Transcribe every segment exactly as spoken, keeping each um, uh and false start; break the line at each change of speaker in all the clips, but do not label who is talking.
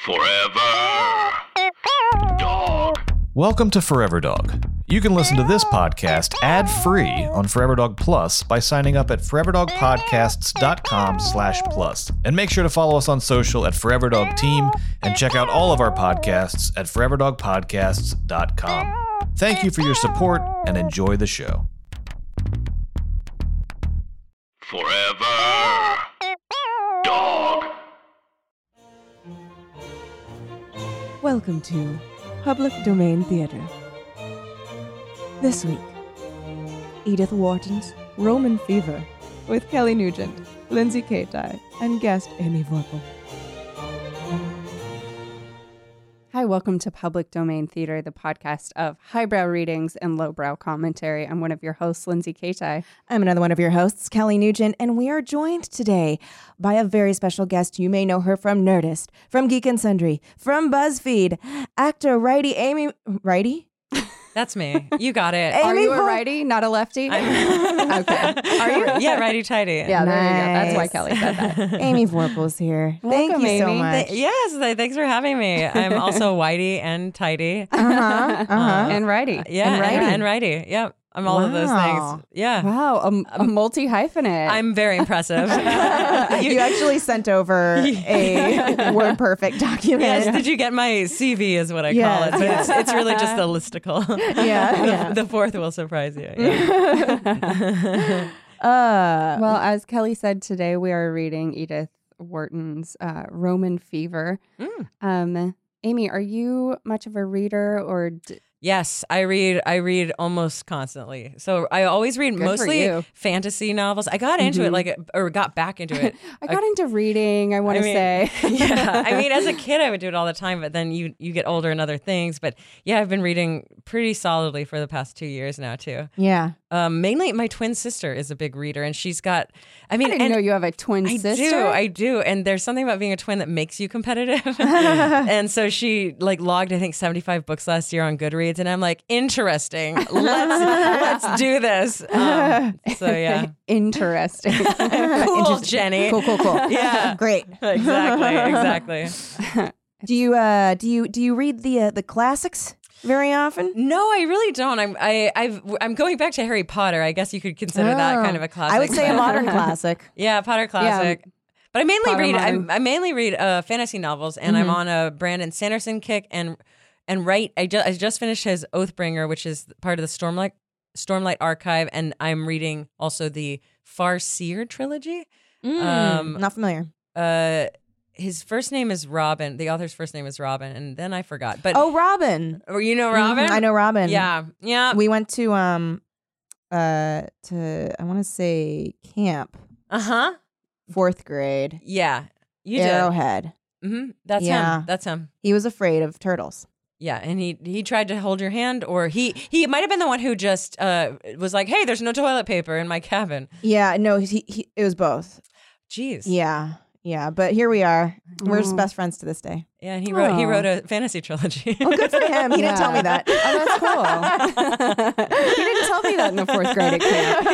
Forever Dog.
Welcome to Forever Dog. You can listen to this podcast ad-free on Forever Dog Plus by signing up at foreverdogpodcasts.com slash plus. And make sure to follow us on social at Forever Dog Team and check out all of our podcasts at forever dog podcasts dot com. Thank you for your support and enjoy the show.
Forever Dog.
Welcome to Public Domain Theater. This week, Edith Wharton's Roman Fever with Kelly Nugent, Lindsay Kaitai, and guest Amy Vorpal.
Hi, welcome to Public Domain Theater, the podcast of highbrow readings and lowbrow commentary. I'm one of your hosts, Lindsay Kaitai.
I'm another one of your hosts, Kelly Nugent, and we are joined today by a very special guest. You may know her from Nerdist, from Geek and Sundry, from BuzzFeed, actor righty Amy... Righty?
That's me. You got it.
Are
Amy
you a
Vor-
righty, not a lefty?
I'm-
Okay.
Are you? Yeah, righty tighty.
Yeah, there you go. That's why
Nice.
Kelly said that.
Amy Vorpal's here. Thank
Welcome,
you so
Amy.
much.
Th- yes, th- thanks for having me. I'm also whitey and tighty.
Uh-huh, uh-huh.
And righty.
Yeah,
And righty.
and righty. Yep, I'm all of those
Wow.
things. Yeah,
Wow, a, a multi-hyphenate.
I'm very impressive.
you actually sent over a Word Perfect document.
Yes, did you get my C V is what I
Yes,
call it, but
yes.
it's, it's really just a listicle.
Yeah, yeah.
The fourth will surprise you. Yeah.
Uh,
Well, as Kelly said, today we are reading Edith Wharton's uh, Roman Fever.
Mm.
Um, Amy, are you much of a reader or... D-
Yes, I read. I read almost constantly. So I always read
Good for
mostly
you.
fantasy novels. I got into it
Mhm.
like, or got back into it.
I got into reading, I want to
I mean,
say.
yeah, I mean, as a kid, I would do it all the time, but then you you get older and other things. But yeah, I've been reading pretty solidly for the past two years now too.
yeah.
Um, mainly, my twin sister is a big reader, and she's got. I mean,
I didn't
and
know you have a twin
I
sister.
do, I do, and there's something about being a twin that makes you competitive. And so she like logged, I think, seventy-five books last year on Goodreads, and I'm like, interesting. Let's let's do this. Um, so yeah,
Interesting.
cool, Jenny.
Cool, cool, cool.
Yeah.
Great.
Exactly, exactly.
Do you uh do you do you read the uh, the classics very often?
No, I really don't. I'm I I've I'm going back to Harry Potter. I guess you could consider that
Oh.
kind of a classic.
I would say a
but-
modern classic.
Yeah, Potter classic. But I mainly
Potter
read I,
modern.
I mainly read uh, fantasy novels, and
Mm-hmm.
I'm on a Brandon Sanderson kick. And and right, I just I just finished his Oathbringer, which is part of the Stormlight Stormlight Archive, and I'm reading also the Farseer trilogy.
Mm,
Um,
not familiar.
Uh, his first name is Robin. The author's first name is Robin, and then I forgot. But
Oh, Robin.
oh, you know Robin?
Mhm, I know Robin.
Yeah, yeah.
We went to um uh to I want to say camp,
Uh huh.
fourth grade,
Yeah, you did.
Arrowhead.
Mm-hmm. That's
Yeah.
him. That's him.
He was afraid of turtles.
Yeah, and he he tried to hold your hand, or he he might have been the one who just uh was like, "Hey, there's no toilet paper in my cabin."
Yeah, no, he, he it was both.
Jeez.
Yeah, yeah, but here we are. We're just
Oh.
best friends to this day.
Yeah, and he wrote he
Aw.
wrote a fantasy trilogy.
Oh, good for him. He didn't tell me
Yeah.
that.
Oh, that's cool. He didn't tell me that in the fourth grade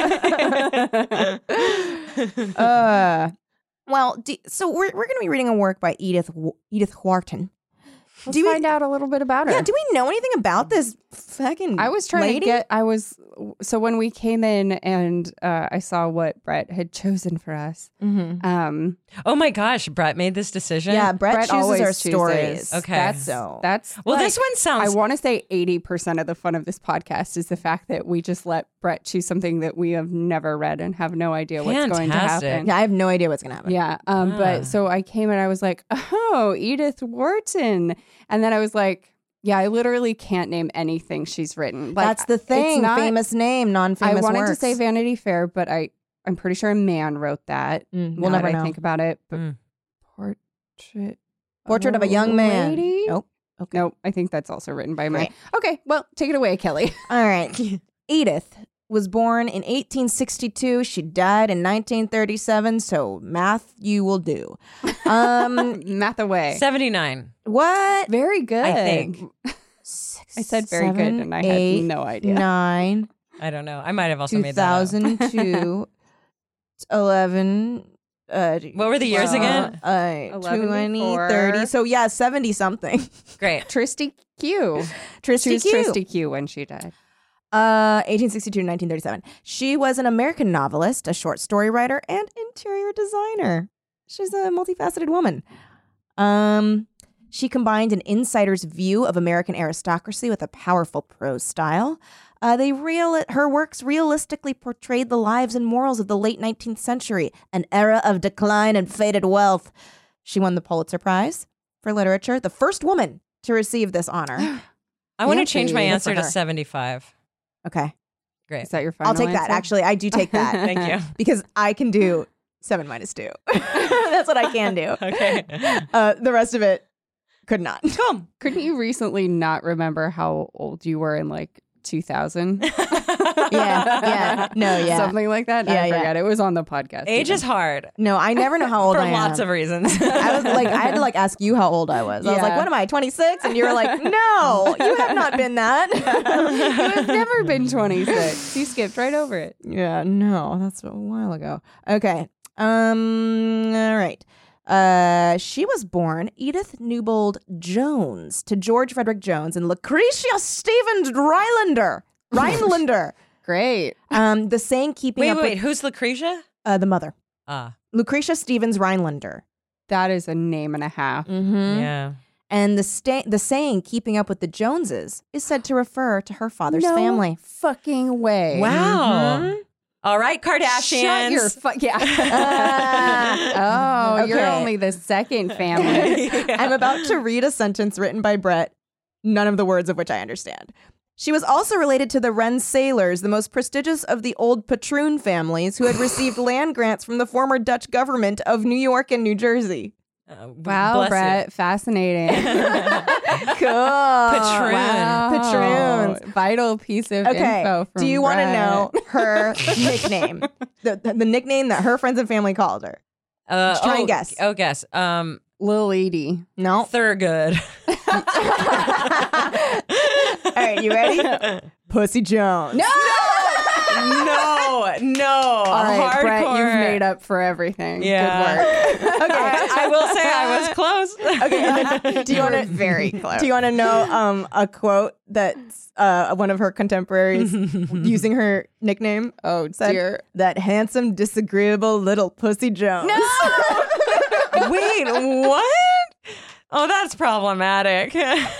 at camp.
uh, well, do, so we're we're going to be reading a work by Edith Wa- Edith Wharton.
Let's
Do we-
find out a little bit about her.
Yeah, do we know anything about this fucking
I was trying
lady?
to get, I was, so when we came in and uh, I saw what Brett had chosen for us,
Mhm.
um,
Oh my gosh, Brett made this decision.
Yeah, Brett,
Brett
chooses
always
our
chooses.
stories.
Okay.
that's,
So
that's,
Well,
like,
this one
I
sounds.
want to say eighty percent of the fun of this podcast is the fact that we just let Brett choose something that we have never read and have no idea what's going to
Fantastic.
happen.
yeah, I have no idea what's going to happen.
Yeah. Um,
Ah.
But so I came and I was like, oh, Edith Wharton. And then I was like, yeah, I literally can't name anything she's written. Like,
That's the
it's
thing.
not-
Famous name,
I
non-famous
wanted
works.
to say Vanity Fair, but I, I'm pretty sure a man wrote that.
Mm,
Now
we'll never
that I
know.
think about it. But
Mm.
portrait.
Portrait of a young man.
lady?
Nope. Okay.
Nope. I think that's also written by a man.
Great.
Okay. Well, take it away, Kelly.
All right. Edith was born in eighteen sixty-two. She died in nineteen thirty-seven. So math you will do. Um,
Math away.
seventy-nine.
what?
Very good.
I think.
I said very
Seven,
good, and I
eight,
had no idea.
Nine,
I don't know. I might have also
two
made that up.
thousand two, eleven, Uh,
What were the years
uh,
again?
Uh,
eleven
twenty,
before.
thirty. So yeah, seventy something.
Great.
Tristy Q. She
Tristy
was
Q.
Tristy Q when she died.
Uh, eighteen sixty-two to nineteen thirty-seven. She was an American novelist, a short story writer, and interior designer. She's a multifaceted woman. Um, she combined an insider's view of American aristocracy with a powerful prose style. Uh, they real her works realistically portrayed the lives and morals of the late nineteenth century, an era of decline and faded wealth. She won the Pulitzer Prize for literature, the first woman to receive this honor.
I want to
Fancy.
change my
Good
answer
for
to
her.
seventy-five.
Okay,
Great.
Is that your final
I'll take that.
answer?
Actually, I do take that.
Thank you.
Because I can do seven minus two. That's what I can do.
Okay.
Uh, the rest of it could not.
Cool.
Couldn't you recently not remember how old you were in like two thousand?
Yeah, yeah. No, yeah.
Something like that?
Yeah,
I
yeah.
forget. It was on the podcast.
Age
even.
is hard
No, I never know how old
for
I am.
lots of reasons.
I was like, I had to like ask you how old I was. I was like,
Yeah.
what am I, twenty-six? And you were like, no, you have not been that.
You've never been twenty-six. You skipped right over it.
Yeah, no, that's a while ago. Okay. Um, all right. Uh, she was born Edith Newbold Jones to George Frederick Jones and Lucretia Stevens Rhinelander. Rhinelander.
Great.
Um, the saying keeping
wait,
up
wait, wait.
with
Who's Lucretia?
uh, the mother.
Ah,
Lucretia Stevens Rhinelander.
That is a name and a half.
Mm-hmm.
yeah.
And the sta- the saying "keeping up with the Joneses" is said to refer to her father's
No
family.
fucking way.
Wow.
Mhm.
All right, Kardashians.
Shut your fu- yeah.
Ah.
oh, you're
Okay.
only the second family.
I'm about to read a sentence written by Brett, none of the words of which I understand. She was also related to the Wren sailors, the most prestigious of the old patroon families who had received land grants from the former Dutch government of New York and New Jersey.
Uh,
Wow,
bless
Brett, fascinating.
Cool.
Patroon.
Wow.
Patroons.
Vital piece of
Okay.
info from
Do you want to
Brett.
know her nickname? The, the the nickname that her friends and family called her.
you. Uh,
Just try and
oh,
guess.
Oh, guess. Um,
Lil Edie?
No.
Thurgood.
All right, you ready? Pussy Jones. No.
no, no.
All right,
Hardcore.
Brett, you've made up for everything.
Yeah.
Good work.
Okay.
I, I will say I was close.
Okay. And then, do you want to
very close.
Do you want to know um a quote that's uh one of her contemporaries using her nickname?
Oh,
Said,
dear.
that handsome, disagreeable little Pussy Jones.
Wait, what? Oh, that's problematic.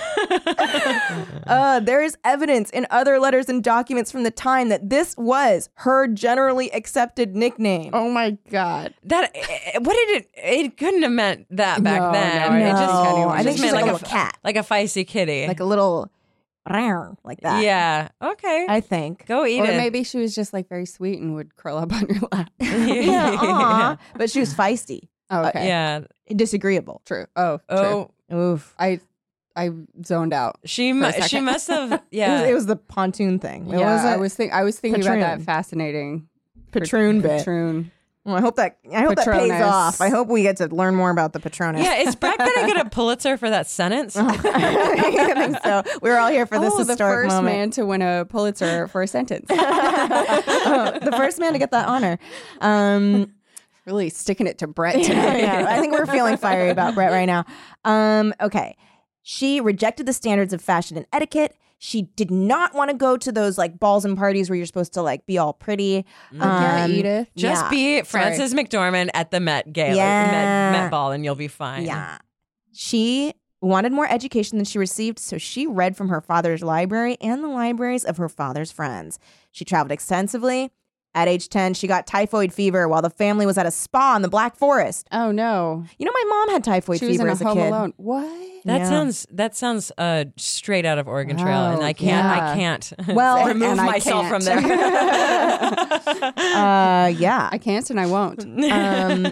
Uh, there is evidence in other letters and documents from the time that this was her generally accepted nickname.
Oh my God.
that eh, what did it? It couldn't have meant that back
No,
then.
no,
It
I
just,
don't think anyone
I think
just
she's
meant
like,
like
a little cat,
like a feisty kitty.
like a little like that.
yeah. Okay.
I think.
Go eat
Or
it.
maybe she was just like very sweet and would curl up on your lap.
Yeah, aw. But she was feisty,
Oh, okay.
Yeah.
disagreeable.
True. Oh, true.
Oh,
Oof.
I I zoned out.
she
For a
mu- she
second.
must have.
It, was,
Yeah.
it was the pontoon thing. What
yeah,
was it?
I was think I was thinking about
Patroon.
that fascinating
Patroon bit.
Patroon.
Well, I hope that I hope that pays
Patronus.
off. I hope we get to learn more about the Patronus.
yeah. Is Brett gonna get a Pulitzer for that sentence?
I think so. We're all here for this
oh, the
historic
first
moment.
man to win a Pulitzer for a sentence.
Oh, the first man to get that honor. Um,
Really sticking it to Brett
yeah,
tonight.
yeah, I think we're feeling fiery about Brett right now. Um, okay. She rejected the standards of fashion and etiquette. She did not want to go to those like balls and parties where you're supposed to like be all pretty.
Yeah,
Um,
Edith.
Just
yeah.
be Frances McDormand at the Met Gala,
Yeah.
Met, Met Ball, and you'll be fine.
Yeah. She wanted more education than she received, so she read from her father's library and the libraries of her father's friends. She traveled extensively. At age ten, she got typhoid fever while the family was at a spa in the Black Forest.
Oh no.
You know, my mom had typhoid
She was
fever
in a
as a
Home
kid.
Alone. What?
That
Yeah.
sounds that sounds uh straight out of Oregon Trail,
Wow,
and I can't
yeah.
I can't
Well,
remove
and I
myself from
can't.
there.
Uh, yeah.
I can't and I won't.
Um,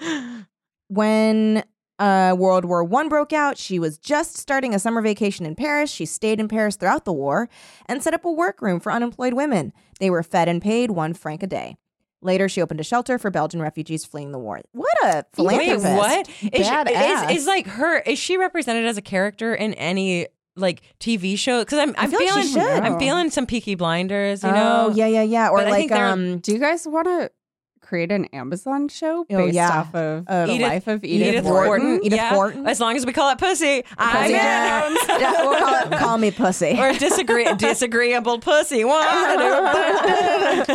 when uh, World War One broke out, she was just starting a summer vacation in Paris. She stayed in Paris throughout the war and set up a workroom for unemployed women. They were fed and paid one franc a day. Later, she opened a shelter for Belgian refugees fleeing the war. What a
Wait,
philanthropist.
what? Is, she,
Badass.
is, is like her? Is she represented as a character in any like T V show? Because I'm I'm
feel like
feeling
she should.
I'm feeling some Peaky Blinders. You know?
Oh, yeah, yeah, yeah. Or
But I
like,
think they're-
um,
Do you guys want to create an Amazon show
Oh,
based
yeah.
off of
Uh,
the
Edith-
life of Edith,
Edith
Wharton?
Wharton.
Edith
yeah.
Wharton.
As long as we call it pussy, I'm
Pussy
in.
Jones. Yeah, we'll call it Call Me Pussy.
Or disagree, disagreeable pussy. What?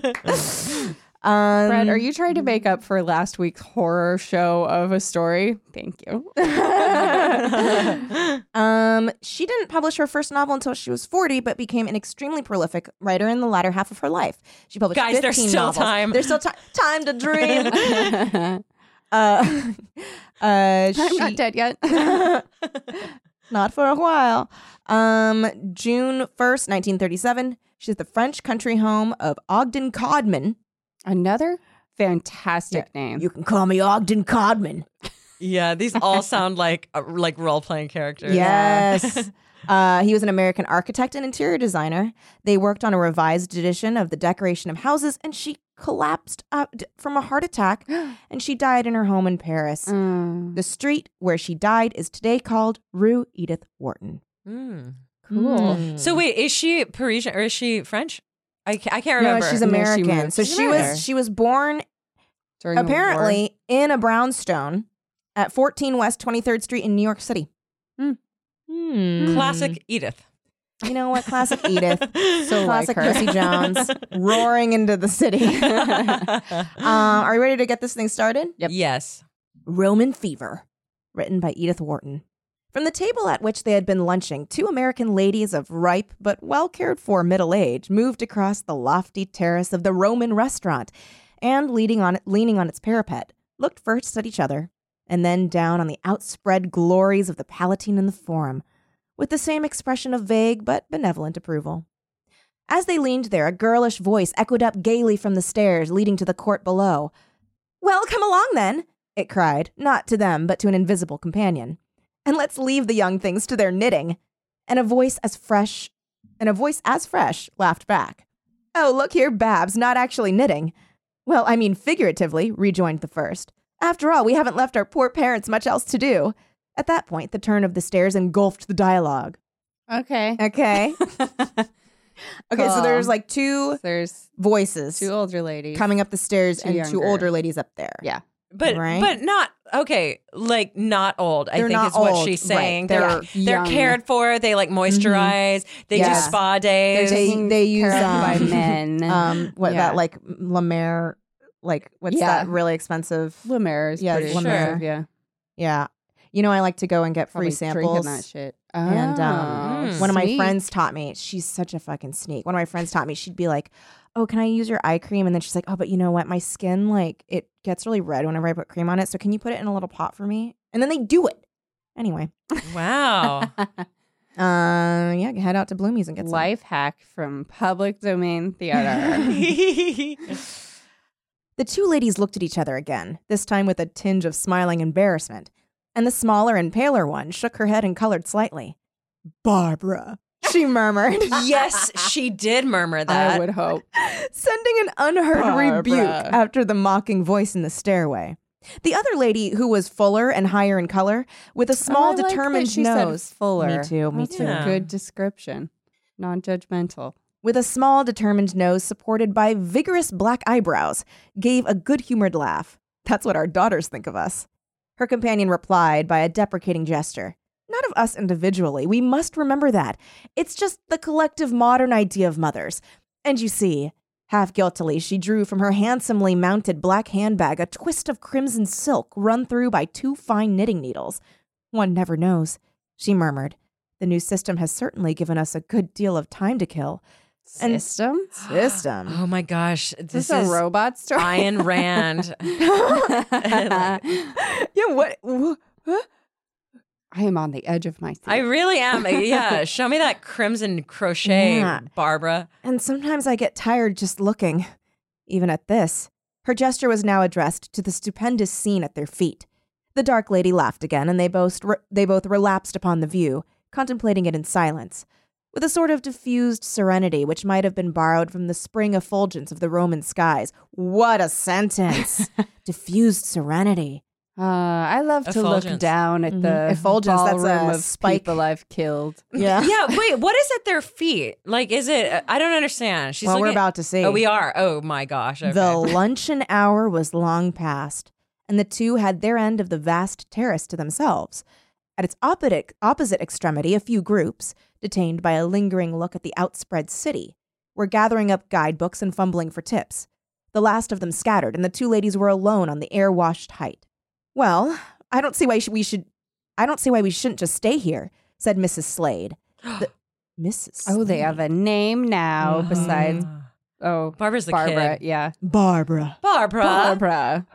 Um,
Brett, are you trying to make up for last week's horror show of a story? Thank you.
um, she didn't publish her first novel until she was forty, but became an extremely prolific writer in the latter half of her life. She published
Guys, there's
fifteen
still
novels.
time.
There's still time. Time to dream. uh, uh,
I'm
she-
not dead yet.
Not for a while. Um, June first, nineteen thirty-seven. She's the French country home of Ogden Codman.
Another fantastic name.
You can call me Ogden Codman.
Yeah, these all sound like uh, like role playing characters.
Yes. uh, he was an American architect and interior designer. They worked on a revised edition of The Decoration of Houses, and she collapsed uh, d- from a heart attack, and she died in her home in Paris.
Mm,
The street where she died is today called Rue Edith Wharton.
Mm.
cool.
Mm.
So wait, is she Parisian or is she French? I, ca- I can't
No,
remember.
she's
No, she
American.
moved.
so
She's
she
American.
was she was born
During the war.
apparently in a brownstone at fourteen West twenty-third Street in New York City.
Hmm.
Hmm.
Classic Edith.
You know what? Classic Edith.
So
Classic
like her.
Pussy Jones roaring into the city. uh, are you ready to get this thing started?
Yep.
Yes.
Roman Fever, written by Edith Wharton. From the table at which they had been lunching, two American ladies of ripe but well cared for middle age moved across the lofty terrace of the Roman restaurant and, leaning on, leaning on its parapet, looked first at each other and then down on the outspread glories of the Palatine and the Forum, with the same expression of vague but benevolent approval. As they leaned there, a girlish voice echoed up gaily from the stairs leading to the court below. "Well, come along then," it cried, not to them, but to an invisible companion. "And let's leave the young things to their knitting." And a voice as fresh, and a voice as fresh laughed back. "Oh, look here, Babs, not actually knitting." "Well, I mean figuratively," rejoined the first. "After all, we haven't left our poor parents much else to do." At that point, the turn of the stairs engulfed the dialogue.
Okay.
Okay. Okay, so
Cool.
there's like two
There's
voices
two older ladies
coming up the stairs
Two
and two
younger.
older ladies up there.
Yeah.
But
Right?
but not okay, like not old. I
They're
think
not
is what
old,
she's
right.
saying.
They're
They're they're
young.
cared for. They like moisturize. They
Yeah.
do spa days.
They-
taken
they use,
care of
um,
by men.
Um, what
Yeah.
that like La Mer, like what's
Yeah.
that really expensive?
La Mer is
Yeah,
pretty
La Mer.
expensive, yeah.
Yeah, you know I like to go and get
Probably
free
drinking
samples.
that shit.
And
Oh,
um, one of my
sweet.
friends taught me. She's such a fucking sneak. One of my friends taught me. She'd be like, "Oh, can I use your eye cream?" And then she's like, "Oh, but you know what? My skin like it gets really red whenever I put cream on it. So can you put it in a little pot for me?" And then they do it. Anyway,
Wow.
uh, yeah, head out to Bloomies and get some.
Life hack from Public Domain Theater.
The two ladies looked at each other again, this time with a tinge of smiling embarrassment, and the smaller and paler one shook her head and colored slightly. "Barbara," she murmured,
Yes, she did murmur that.
I would hope.
sending an unheard
Barbara.
rebuke after the mocking voice in the stairway. The other lady, who was fuller and higher in color, with a small,
Oh, I like that
determined
she said
nose.
fuller.
Me too, me
That's
too.
Yeah.
a good description. Non-judgmental.
With a small, determined nose supported by vigorous black eyebrows, gave a good-humored laugh. "That's what our daughters think of us." Her companion replied by a deprecating gesture. "Not of us individually. We must remember that. It's just the collective modern idea of mothers. And you see," half guiltily, she drew from her handsomely mounted black handbag a twist of crimson silk run through by two fine knitting needles. "One never knows," she murmured. "The new system has certainly given us a good deal of time to kill." And-
System?
System.
Oh my gosh.
Is
This
this
is
a robot story?
Ayn Rand.
Yeah, what? wh- huh?
I am on the edge of my seat.
I really am. Yeah. Show me that crimson crochet,
Yeah.
Barbara.
And sometimes I get tired just looking, even at this. Her gesture was now addressed to the stupendous scene at their feet. The dark lady laughed again, and they both re- they both relapsed upon the view, contemplating it in silence, with a sort of diffused serenity which might have been borrowed from the spring effulgence of the Roman skies. What a sentence! Diffused serenity.
Uh, I love to look
Effulgence.
down at
Mhm.
the
Effulgence, that's
ballroom
a
of
spike.
people I've killed.
Yeah.
Yeah, wait, what is at their feet? Like, is it, I don't understand. She's
well, we're
looking-
about to see.
Oh, we are. Oh my gosh. Okay.
The luncheon hour was long past, and the two had their end of the vast terrace to themselves. At its opposite, opposite extremity, a few groups, detained by a lingering look at the outspread city, were gathering up guidebooks and fumbling for tips. The last of them scattered, and the two ladies were alone on the air-washed height. Well, I don't see why sh- we should. I don't see why we shouldn't just stay here," said Missus Slade. The, Missus
Oh, they have a name now
Mhm.
besides, oh,
Barbara's the
Barbara.
kid.
Yeah.
Barbara.
Barbara.
Barbara.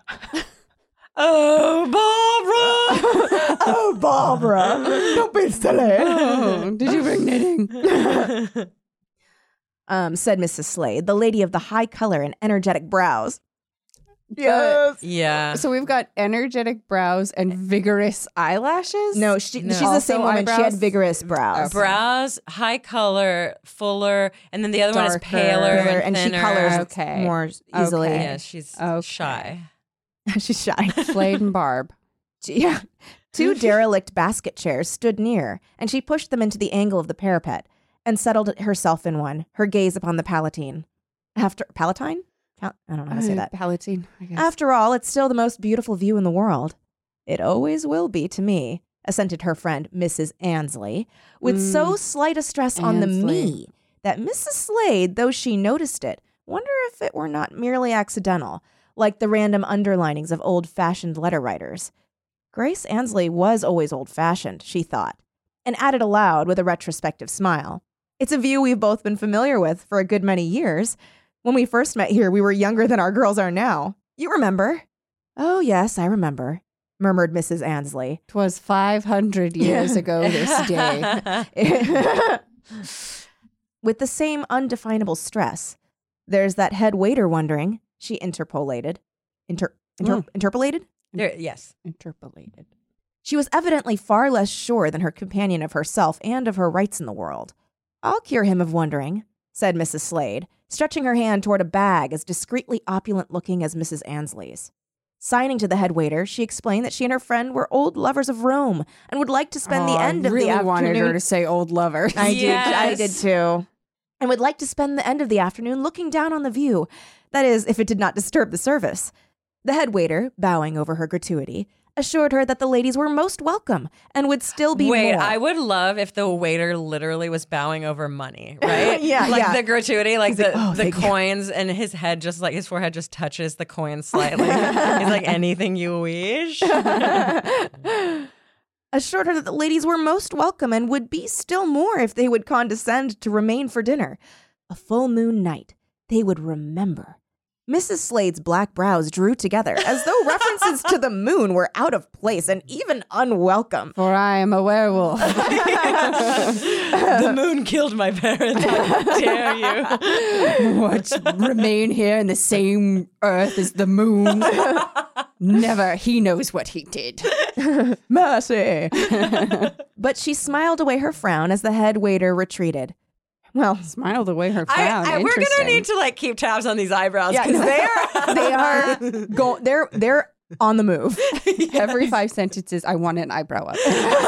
Oh, Barbara.
Oh, Barbara! Don't be silly.
Oh, did you bring knitting?
um, said Missus Slade, the lady of the high color and energetic brows.
Yes.
Yeah.
So we've got energetic brows and vigorous eyelashes.
No, she,
No.
she's the
Also
same woman. She had
eyebrows?
vigorous brows.
Brows, high color, fuller, and then the other one is
Darker.
paler
Paler,
and,
and she
thinner.
colors
Okay.
more easily.
Okay.
Yeah, she's
Okay.
shy.
She's shy.
Slade and Barb.
Yeah. Two derelict basket chairs stood near, and she pushed them into the angle of the parapet and settled herself in one, her gaze upon the Palatine. After Palatine? Pal- I don't know how to say that.
Palatine, I guess.
After all, it's still the most beautiful view in the world. It always will be to me, assented her friend, Missus Ansley, with
Mm.
so slight a stress on the
Ansley.
me that Missus Slade, though she noticed it, wondered if it were not merely accidental, like the random underlinings of old-fashioned letter writers. Grace Ansley was always old-fashioned, she thought, and added aloud with a retrospective smile. It's a view we've both been familiar with for a good many years. When we first met here, we were younger than our girls are now. You remember? Oh, yes, I remember, murmured Missus Ansley.
Twas five hundred years ago this day.
With the same undefinable stress. There's that head waiter wondering, she interpolated. Inter- inter-
Mm.
Interpolated?
There, yes.
Interpolated.
She was evidently far less sure than her companion of herself and of her rights in the world. I'll cure him of wondering, said Missus Slade, stretching her hand toward a bag as discreetly opulent-looking as Missus Ansley's. Signing to the head waiter, she explained that she and her friend were old lovers of Rome and would like to spend
Oh,
the end
I
of
really
the afternoon.
wanted her to say old lover.
I
Yes.
did. I did too. And would like to spend the end of the afternoon looking down on the view. That is, if it did not disturb the service. The head waiter, bowing over her gratuity, assured her that the ladies were most welcome and would still be
Wait,
more.
I would love if the waiter literally was bowing over money, right?
Yeah,
like
yeah.
the gratuity, like the,
like, "Oh,
the
thank you."
coins, and his head just like his forehead just touches the coin slightly. He's like, anything you wish.
Assured her that the ladies were most welcome and would be still more if they would condescend to remain for dinner. A full moon night they would remember. Missus Slade's black brows drew together as though references to the moon were out of place and even unwelcome.
For I am a werewolf.
The moon killed my parents. How dare you?
What? Remain here in the same earth as the moon? Never. He knows what he did.
Mercy. But she smiled away her frown as the head waiter retreated. Well,
Smiled away her
I,
frown.
I, we're gonna
Interesting.
need to like keep tabs on these eyebrows
yeah,
because they are
they are go they're they're on the move.
Every five sentences, I want an eyebrow up.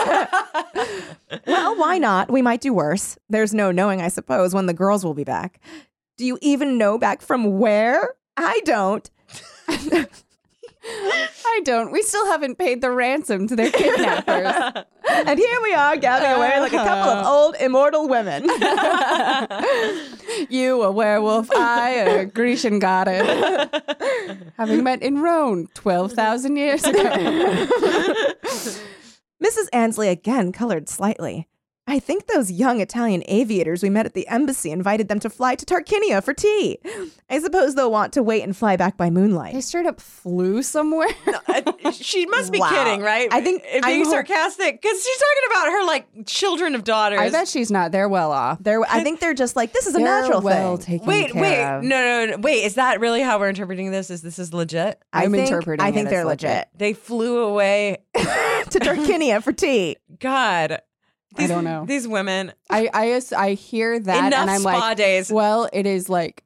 Well, why not? We might do worse. There's no knowing, I suppose, when the girls will be back. Do you even know back from where? I don't.
I don't. We still haven't paid the ransom to their kidnappers.
And here we are gathering away like a couple of old immortal women.
You a werewolf, I a Grecian goddess. Having met in Rome twelve thousand years ago.
Missus Ansley again colored slightly. I think those young Italian aviators we met at the embassy invited them to fly to Tarquinia for tea. I suppose they'll want to wait and fly back by moonlight.
They straight up flew somewhere.
she must be
Wow.
kidding, right?
I think-
If being
I'm ho-
sarcastic because she's talking about her like children of daughters.
I bet she's not. They're well off.
They're, I think they're just like, this is a
They're
natural
well
thing.
taken
Wait,
care
wait,
of.
no, no, no, wait. Is that really how we're interpreting this? Is this is legit?
I
I'm
think,
interpreting
I
it
think
as
they're
legit.
legit.
They flew away.
To Tarquinia for tea.
God,
I don't know.
These women.
I I, as- I hear that
Enough
and I'm
spa
like,
days.
well, it is like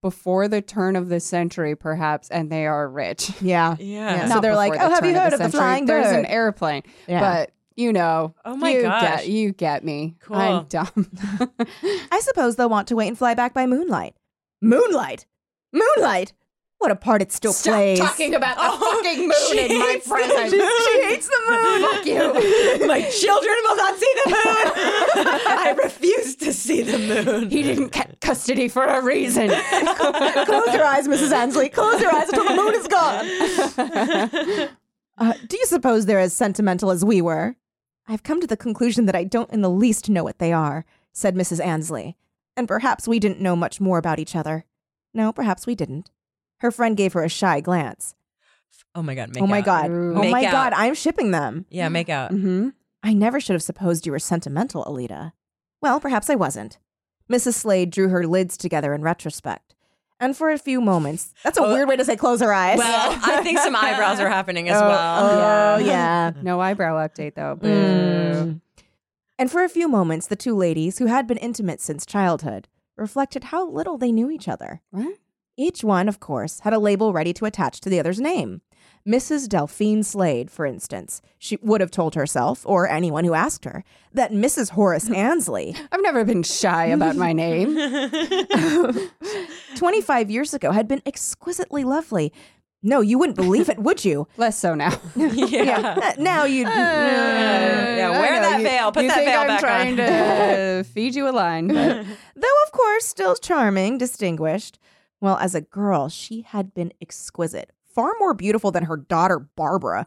before the turn of the century, perhaps, and they are rich.
Yeah.
Yeah.
So
Not
they're like,
before
oh,
the
have you
turn
heard of the
century.
flying
There's an
bird?
airplane.
Yeah.
But, you know,
Oh my
you
gosh.
get, you get me.
Cool.
I'm dumb.
I suppose they'll want to wait and fly back by moonlight. Moonlight? Moonlight? What a part it still
Stop
plays.
talking about the fucking moon
she
in my
hates the
presence.
moon.
She hates the moon.
Fuck you.
My children will not see the moon. I refuse to see the moon.
He didn't get custody for a reason.
Close your eyes, Missus Ansley. Close your eyes until the moon is gone. Uh, do you suppose they're as sentimental as we were? I've come to the conclusion that I don't in the least know what they are, said Missus Ansley. And perhaps we didn't know much more about each other. No, perhaps we didn't. Her friend gave her a shy glance.
Oh my God. Make
oh my
out.
God.
Ooh.
Oh
Make
my
out.
God. I'm shipping them.
Yeah, make out.
Mm-hmm.
I never should have supposed you were sentimental, Alita. Well, perhaps I wasn't. Missus Slade drew her lids together in retrospect. And for a few moments, that's a
Oh.
weird way to say close her eyes.
Well, I think some eyebrows are happening as
oh,
well.
Oh, yeah.
No eyebrow update, though. Boo.
Mm. And for a few moments, the two ladies, who had been intimate since childhood, reflected how little they knew each other.
What?
Each one, of course, had a label ready to attach to the other's name. Missus Delphine Slade, for instance. She would have told herself, or anyone who asked her, that Missus Horace Ansley,
I've never been shy about my name.
twenty-five years ago, had been exquisitely lovely. No, you wouldn't believe it, would you?
Less so now.
Yeah.
Uh, now you...
Yeah, wear
I know,
that
you-
veil. Put
you
that
think
veil
I'm
back
trying
on.
to feed you a line. But
Though, of course, still charming, distinguished. Well, as a girl, she had been exquisite. Far more beautiful than her daughter, Barbara.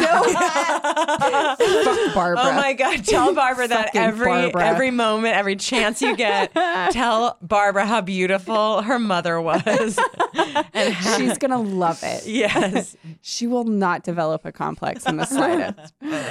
fuck Barbara.
Oh my God! Tell Barbara that
Fucking
every
Barbara.
every moment, every chance you get, tell Barbara how beautiful her mother was, and how,
She's going to love it.
yes,
She will not develop a complex in the slightest.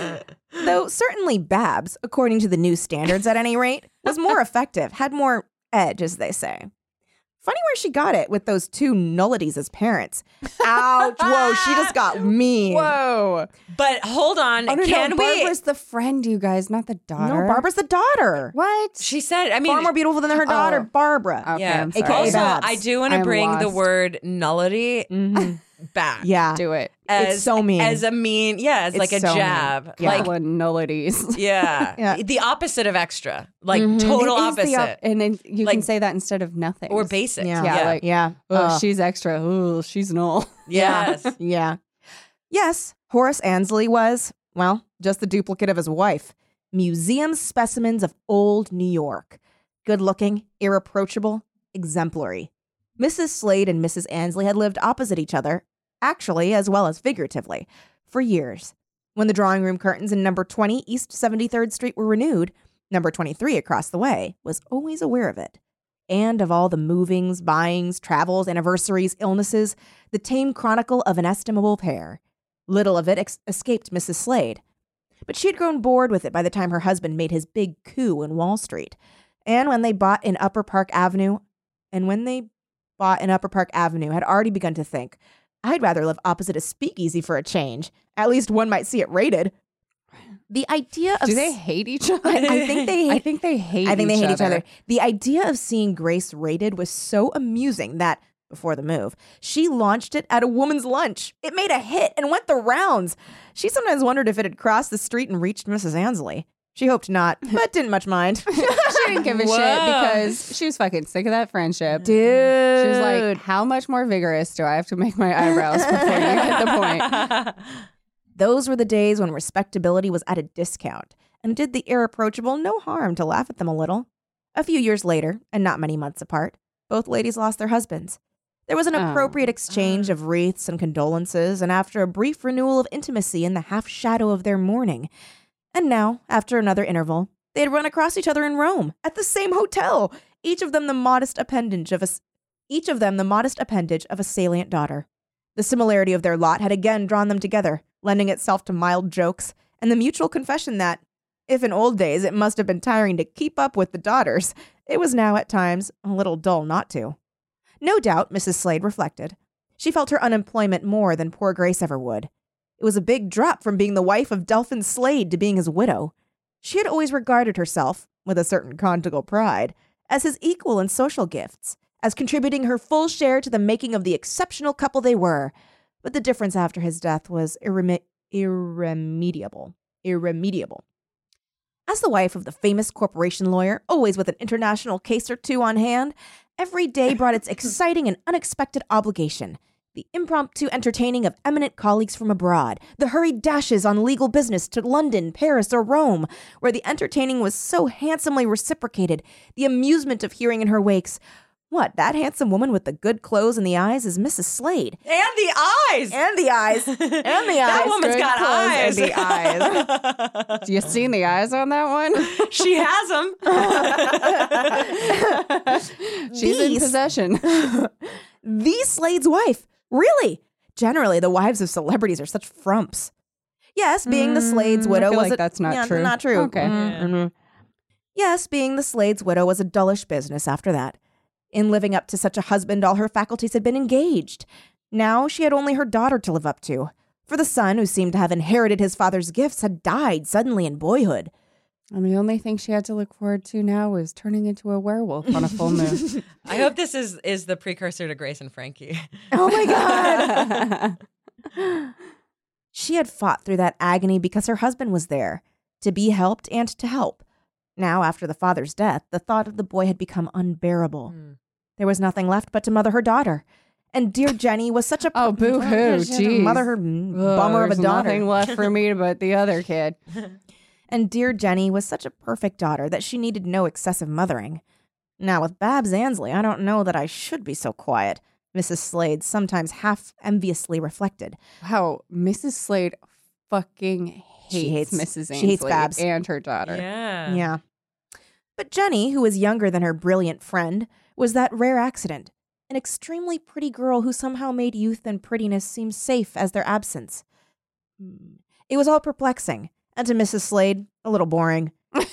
Though certainly Babs, according to the new standards at any rate, was more effective, had more edge, as they say. Funny where she got it with those two nullities as parents. Ouch. Whoa, she just got mean.
Whoa.
but hold on,
Oh, no,
can
no,
we?
Barbara's the friend, you guys, not the daughter.
No, Barbara's the daughter.
What?
She said, I mean,
Far more beautiful than her daughter,
Oh.
Barbara.
Okay,
yeah.
I'm sorry.
A K A
Also,
Babs.
I do want to
I'm
bring the
lost.
word nullity
Mhm.
back.
Yeah.
Do it.
as,
It's so mean.
as a mean, yeah, as
It's
like a
so mean.
jab,
Yeah.
like
Full of nullities.
yeah.
Yeah.
the opposite of extra, like
Mhm.
total
It is the
opposite,
op- and then you
Like-
can say that instead of nothing.
or basic.
Yeah.
Yeah,
yeah.
like-
Yeah.
Oh,
Uh,
she's extra. Oh, she's null.
yes.
Yeah. Yes, Horace Ansley was, well, just the duplicate of his wife. Museum specimens of old New York. Good looking, irreproachable, exemplary. Missus Slade and Missus Ansley had lived opposite each other, actually as well as figuratively, for years. When the drawing room curtains in number twenty East seventy-third Street were renewed, number twenty-three across the way was always aware of it. And of all the movings, buyings, travels, anniversaries, illnesses, the tame chronicle of an estimable pair. Little of it ex- escaped Missus Slade. But she had grown bored with it by the time her husband made his big coup in Wall Street. And when they bought in Upper Park Avenue, and when they bought in Upper Park Avenue, had already begun to think, I'd rather live opposite a speakeasy for a change. At least one might see it rated. The idea of
Do they
s-
hate each other?
I, I think they
I think they hate.
I think they
each
hate each
other.
other. The idea of seeing Grace rated was so amusing that, before the move, she launched it at a woman's lunch. It made a hit and went the rounds. She sometimes wondered if it had crossed the street and reached Missus Ansley. She hoped not, but didn't much mind.
She didn't give a shit
Whoa.
because she was fucking sick of that friendship.
Dude.
She was like, how much more vigorous do I have to make my eyebrows before you get the point?
Those were the days when respectability was at a discount, and it did the irreproachable no harm to laugh at them a little. A few years later, and not many months apart, both ladies lost their husbands. There was an
Oh.
appropriate exchange of wreaths and condolences, and after a brief renewal of intimacy in the half shadow of their mourning. And now, after another interval, they had run across each other in Rome, at the same hotel, each of them the modest appendage of a, s- each of them the modest appendage of a salient daughter. The similarity of their lot had again drawn them together, lending itself to mild jokes, and the mutual confession that, if in old days it must have been tiring to keep up with the daughters, it was now at times a little dull not to. No doubt, Missus Slade reflected, she felt her unemployment more than poor Grace ever would. It was a big drop from being the wife of Delphin Slade to being his widow. She had always regarded herself, with a certain conjugal pride, as his equal in social gifts, as contributing her full share to the making of the exceptional couple they were. But the difference after his death was irreme- irremediable. Irremediable. As the wife of the famous corporation lawyer, always with an international case or two on hand, every day brought its exciting and unexpected obligation. The impromptu entertaining of eminent colleagues from abroad, the hurried dashes on legal business to London, Paris, or Rome, where the entertaining was so handsomely reciprocated, the amusement of hearing in her wakes, "What, that handsome woman with the good clothes and the eyes is Missus Slade."
And the eyes.
And the eyes. And the
That
eyes.
woman's
Good
got
clothes
eyes.
and the eyes. You seen the eyes on that one?
She has them.
She's in
These-
possession.
The Slade's wife. Really? Generally, the wives of celebrities are such frumps. Yes, being the Slade's
Mm, I
widow
feel
was
like
a-
that's not
yeah,
true.
Not true.
Okay.
Mm, mhm. Yes, being the Slade's widow was a dullish business after that. In living up to such a husband, all her faculties had been engaged. Now she had only her daughter to live up to. For the son, who seemed to have inherited his father's gifts, had died suddenly in boyhood.
And the only thing she had to look forward to now was turning into a werewolf on a full moon.
I hope this is is the precursor to Grace and Frankie.
Oh my God. She had fought through that agony because her husband was there, to be helped and to help. Now, after the father's death, the thought of the boy had become unbearable.
Mm.
There was nothing left but to mother her daughter. And dear Jenny was such a...
Oh, boo-hoo,
Yeah, she had to
jeez.
Mother her
Ugh,
bummer of a
there's
daughter.
nothing left for me but the other kid.
And dear Jenny was such a perfect daughter that she needed no excessive mothering. Now, with Babs Ansley, I don't know that I should be so quiet, Missus Slade sometimes half enviously reflected.
Wow, Missus Slade fucking hates,
She hates-
Missus Ainsley
she hates Babs.
and her daughter.
Yeah.
Yeah. But Jenny, who was younger than her brilliant friend, was that rare accident. An extremely pretty girl who somehow made youth and prettiness seem safe as their absence. Hmm. It was all perplexing, and to Missus Slade, a little boring.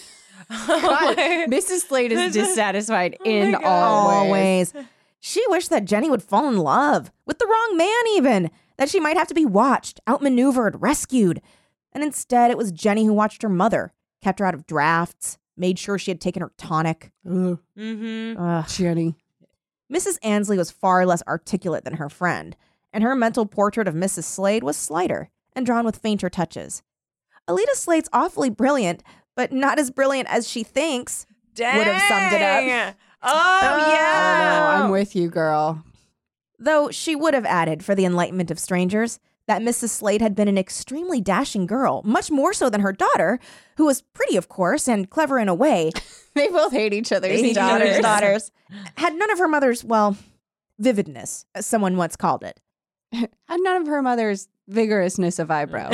God, Missus Slade is dissatisfied
Oh my
in
God.
all ways.
Always. She wished that Jenny would fall in love, with the wrong man even, that she might have to be watched, outmaneuvered, rescued. And instead, it was Jenny who watched her mother, kept her out of drafts, made sure she had taken her tonic.
Ugh,
Mm-hmm.
Ugh.
Jenny.
Missus Ansley was far less articulate than her friend, and her mental portrait of Missus Slade was slighter and drawn with fainter touches. Alita Slade's awfully brilliant, but not as brilliant as she thinks. Would have summed it up.
Oh,
Oh,
yeah.
Oh, I'm with you, girl.
Though she would have added, for the enlightenment of strangers, that Missus Slade had been an extremely dashing girl, much more so than her daughter, who was pretty, of course, and clever in a way,
They both hate each other's
Each other's
daughters.
daughters, had none of her mother's, well, vividness, as someone once called it.
And none of her mother's vigorousness of eyebrow.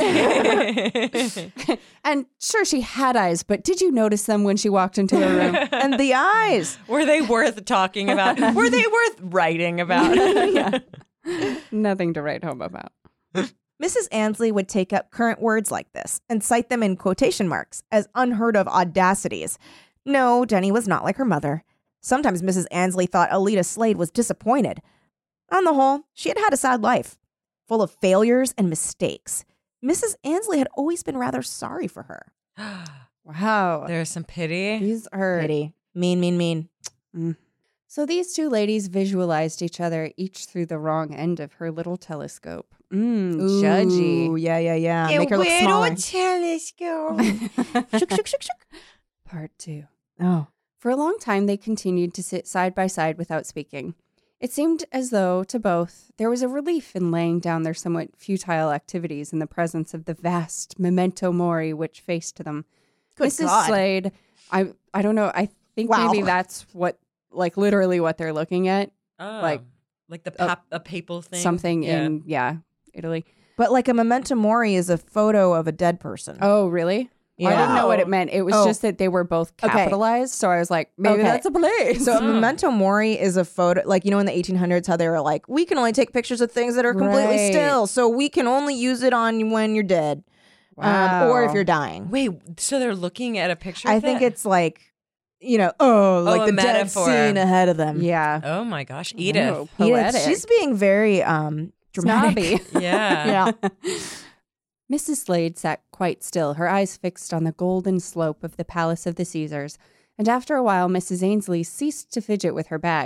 And sure, she had eyes, but did you notice them when she walked into her room?
And the eyes.
Were they worth talking about? Were they worth writing about?
Yeah.
Nothing to write home about.
Missus Ansley would take up current words like this and cite them in quotation marks as unheard of audacities. No, Jenny was not like her mother. Sometimes Missus Ansley thought Alita Slade was disappointed. On the whole, she had had a sad life, full of failures and mistakes. Missus Ansley had always been rather sorry for her.
Wow.
There's some pity.
These are
Pity. Mean, mean, mean.
So these two ladies visualized each other, each through the wrong end of her little telescope. Mmm,
Ooh,
judgy.
yeah, yeah, yeah. Make her look smaller.
telescope.
Shook, shook, shook, shook.
Part two.
Oh.
For a long time, they continued to sit side by side without speaking. It seemed as though, to both, there was a relief in laying down their somewhat futile activities in the presence of the vast memento mori which faced them.
Good
Missus
God.
Slade, I I don't know, I think
Wow.
maybe that's what, like, literally what they're looking at.
Oh,
Like,
like the
a-
pap- a papal thing.
Something
Yeah.
in, yeah, Italy.
But like a memento mori is a photo of a dead person.
Oh, really? I didn't know what it meant. It was
Oh.
just that they were both
Okay.
capitalized. So I was like, maybe
Okay.
that's a place.
So a
Oh.
memento mori is a photo, like, you know, in the eighteen hundreds, how they were like, we can only take pictures of things that are completely
Right.
still. So we can only use it on when you're dead um, or if
Wow.
you're dying.
Wait, so they're looking at a picture?
I
of
think
that?
it's like, you know, oh, like
a
the dead
metaphor.
scene ahead of them.
Yeah.
Oh my gosh, Edith.
Oh,
Edith,
poetic.
she's being very um, dramatic.
snobby.
Yeah.
Yeah.
Missus Slade sat quite still, her eyes fixed on the golden slope of the Palace of the Caesars, and after a while Missus Ainsley ceased to fidget with her bag,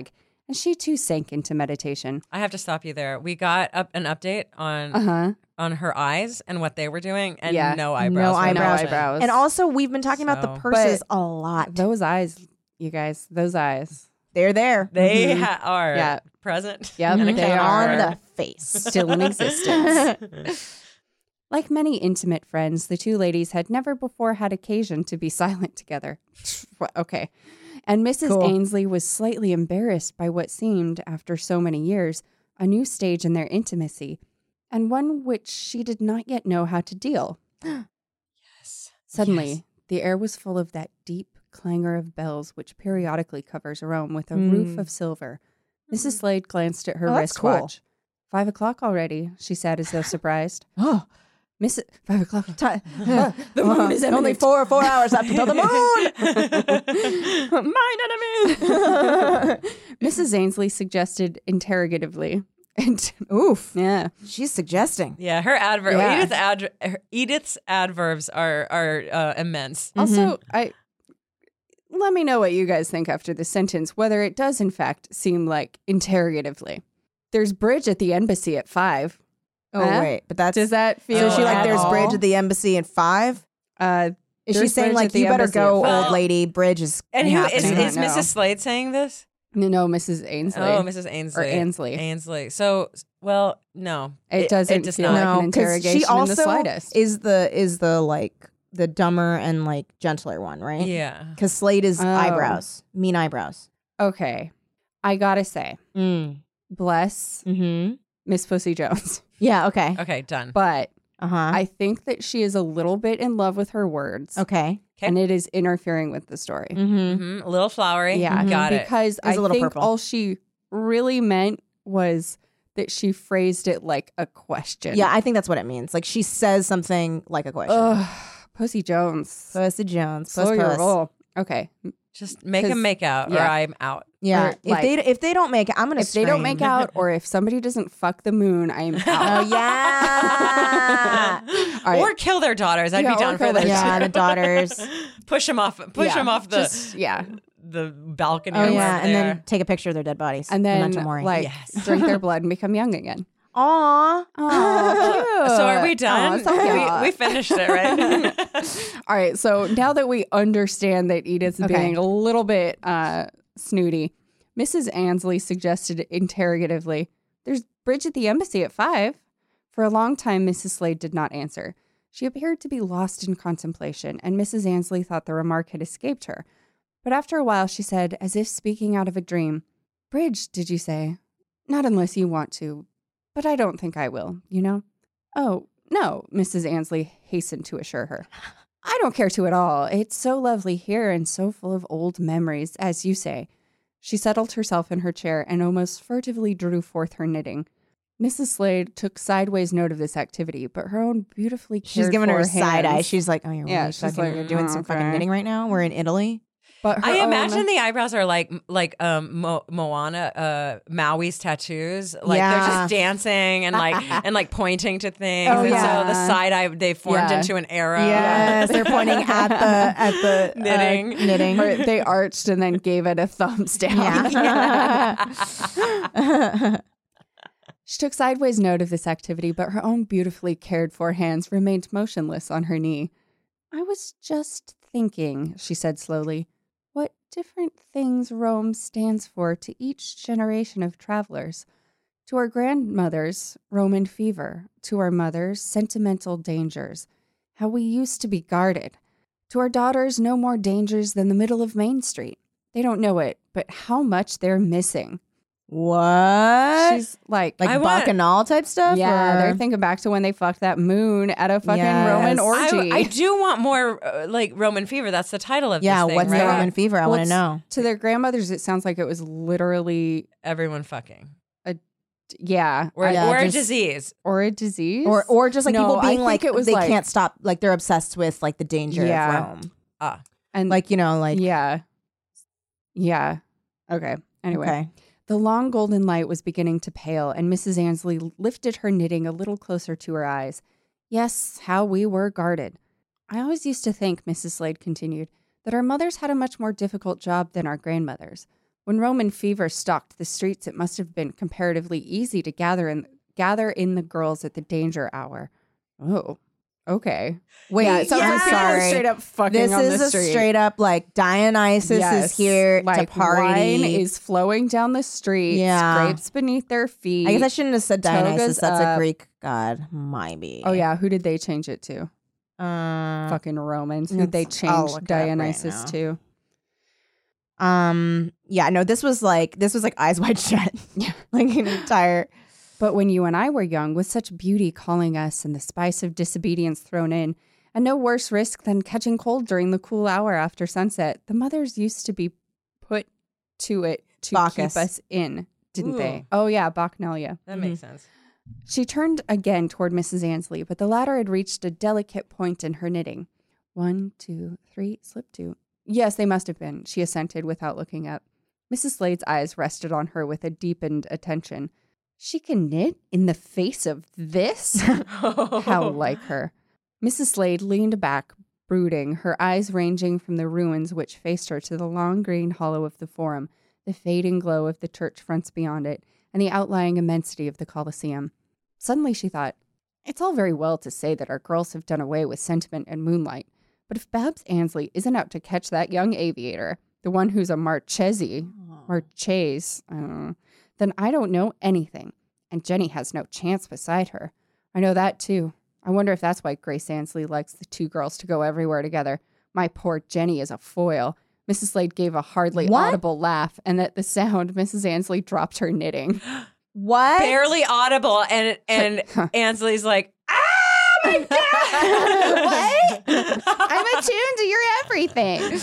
and she too sank into meditation.
I have to stop you there. We got up an update on
Uh-huh.
on her eyes and what they were doing, and
Yeah.
no eyebrows.
No
were
eyebrows.
mentioned.
eyebrows.
And also, we've been talking about the
So-
purses
But-
a lot.
Those eyes, you guys, those eyes.
They're there.
They
Mhm.
ha- are
Yeah.
present.
Yep,
and
they
They're
are.
on the face.
Still in existence. Like many intimate friends, the two ladies had never before had occasion to be silent together. Well, okay. And Missus
Cool.
Ainsley was slightly embarrassed by what seemed, after so many years, a new stage in their intimacy, and one which she did not yet know how to deal.
Yes.
Suddenly,
Yes.
the air was full of that deep clangor of bells which periodically covers Rome with a roof
Mm.
of silver. Missus Slade glanced at her
Oh, that's cool.
wristwatch. Five o'clock already, she said as though surprised.
Oh,
Missus Five o'clock.
ti-
The moon is
only
imminent.
four four hours left until the moon. Mine enemy.
Missus Ainsley suggested interrogatively. And
Oof.
yeah.
She's suggesting.
Yeah, her adverb.
Yeah.
Edith's ad. her- Edith's adverbs are are uh, immense.
Also, I let me know what you guys think after this sentence, whether it does in fact seem like interrogatively. There's bridge at the embassy at five.
Oh
Huh?
wait, but that's
Does that
so.
feel
Is she like
at
there's
all?
bridge at the embassy at five?
Uh,
Is she
There's
saying
bridge
like
at the
you better
embassy at
go,
five.
old lady? Bridge is
And who is,
happening.
I
is
don't know.
Missus Slade saying this?
no, no, Missus Ainsley.
Oh, Missus Ainsley.
Or Ainsley.
Ainsley. So, well, no.
It doesn't
It does
feel
not.
like an
'cause
interrogation
she
in the
also
slightest.
is the is the like the dumber and like gentler one, right?
Yeah.
Because Slade is
Oh.
eyebrows, mean eyebrows.
Okay. I gotta say,
Mm.
bless
Hmm.
Miss Pussy Jones.
Yeah. Okay.
Okay, done.
But
Uh huh.
I think that she is a little bit in love with her words.
Okay.
Okay.
And it is interfering with the story.
Mm-hmm.
hmm A little flowery.
Yeah.
Got it.
Because
It was
I
a little
think
purple.
all she really meant was that she phrased it like a question.
Yeah, I think that's what it means. Like she says something like a question.
Ugh. Pussy Jones.
Pussy Jones. Puss,
Slow your
puss.
roll. Okay.
Just make
'Cause-
them make out, or
yeah.
I'm out.
Yeah.
Or,
if
like-
they if they don't make it, I'm gonna.
If they don't
scream.
make out, or if somebody doesn't fuck the moon, I am
Oh
out.
yeah.
All right.
Or kill their daughters. I'd
Yeah,
be down
or
for
kill their
that.
yeah, the daughters.
Push them off. Push
Yeah,
them off the
just- yeah.
the balcony.
Oh
or
yeah,
wherever
and
they
then
are.
take a picture of their dead bodies.
And then
Memento mori.
like
Yes.
drink their blood and become young again.
Aw.
Oh,
So are we done?
Aw, so cute.
we, we finished it, right?
All right. So now that we understand that Edith's
Okay.
being a little bit uh, snooty, Missus Ainsley suggested interrogatively, "There's bridge at the embassy at five." For a long time, Missus Slade did not answer. She appeared to be lost in contemplation, and Missus Ainsley thought the remark had escaped her. But after a while, she said, as if speaking out of a dream, "Bridge, did you say? Not unless you want to. But I don't think I will, you know?" "Oh, no," Missus Ainsley hastened to assure her. "I don't care to at all. It's so lovely here and so full of old memories, as you say." She settled herself in her chair and almost furtively drew forth her knitting. Missus Slade took sideways note of this activity, but her own beautifully cared
She's giving her
for
a side eye.
hands-
She's like, "Oh, you're
Yeah,
really
she's
fucking.
like,
you're doing some fucking
okay.
knitting right now. We're in Italy."
But her
I
own-
imagine the eyebrows are like like um Mo- Moana, uh, Maui's tattoos. Like they're
Yeah.
just dancing and like and like pointing to things.
Oh,
and
yeah.
so the side eye they formed
Yeah.
into an arrow.
Yes, they're pointing at the at the uh,
Knitting.
knitting.
Or they arched and then gave it a thumbs down.
Yeah.
She took sideways note of this activity, but her own beautifully cared for hands remained motionless on her knee. "I was just thinking," she said slowly, "what different things Rome stands for to each generation of travelers. To our grandmothers, Roman fever. To our mothers, sentimental dangers. How we used to be guarded. To our daughters, no more dangers than the middle of Main Street. They don't know it, but how much they're missing."
What?
She's like,
like
I want-
bacchanal type stuff?
yeah,
or-
they're thinking back to when they fucked that moon at a fucking
Yes.
Roman
I,
orgy.
I do want more uh, like Roman fever. That's the title of
yeah.
this thing,
What's
right?
the Roman fever? I
Well,
want to
it's-
know.
to their grandmothers, it sounds like it was literally,
Everyone fucking
yeah,
or,
Yeah,
or a
just-
disease.
or a disease,
Or or just like
No,
people
I
being
think
like
it was
they
like-
can't stop. Like they're obsessed with like the danger
Yeah.
of Rome.
Ah,
and
Like you know, like
yeah, yeah. Okay. Anyway,
okay.
the long golden light was beginning to pale, and Missus Ainsley lifted her knitting a little closer to her eyes. "Yes, how we were guarded. I always used to think," Missus Slade continued, "that our mothers had a much more difficult job than our grandmothers. When Roman fever stalked the streets, it must have been comparatively easy to gather in gather in the girls at the danger hour. Oh, okay.
Wait,
Yeah, it sounds
I'm
like people are
sorry.
straight up fucking
This
on
is
the
a
street.
straight up like Dionysus
Yes,
is here
like
to party.
wine is flowing down the street.
Yeah.
Grapes beneath their feet.
I guess I shouldn't have said Dionysus.
Togas
That's a
up.
Greek god. Maybe.
Oh yeah, who did they change it to?
Uh,
Fucking Romans. Who
let's-
they
I'll
changed
look it up right
Dionysus
now.
to?
Um. Yeah. No. This was like this was like Eyes Wide Shut.
Yeah.
Like an entire.
But when you and I were young, with such beauty calling us and the spice of disobedience thrown in, and no worse risk than catching cold during the cool hour after sunset, the mothers used to be put to it to
Bacchus.
keep us in, didn't
Ooh.
they? Oh yeah, Bacchanalia.
That makes sense.
She turned again toward Missus Ansley, but the latter had reached a delicate point in her knitting. One, two, three, slip two. Yes, they must have been, she assented without looking up. Missus Slade's eyes rested on her with a deepened attention. She can knit in the face of this? How like her. Missus Slade leaned back, brooding, her eyes ranging from the ruins which faced her to the long green hollow of the Forum, the fading glow of the church fronts beyond it, and the outlying immensity of the Colosseum. Suddenly she thought, it's all very well to say that our girls have done away with sentiment and moonlight, but if Babs Ansley isn't out to catch that young aviator, the one who's a Marchese, Marchese, I don't know, then I don't know anything, and Jenny has no chance beside her. I know that too. I wonder if that's why Grace Ansley likes the two girls to go everywhere together. My poor Jenny is a foil. Missus Slade gave a hardly
What?
audible laugh, and at the sound, Missus Ansley dropped her knitting.
What?
Barely audible, and and Ansley's like, ah, my God!
What? I'm attuned to your everything.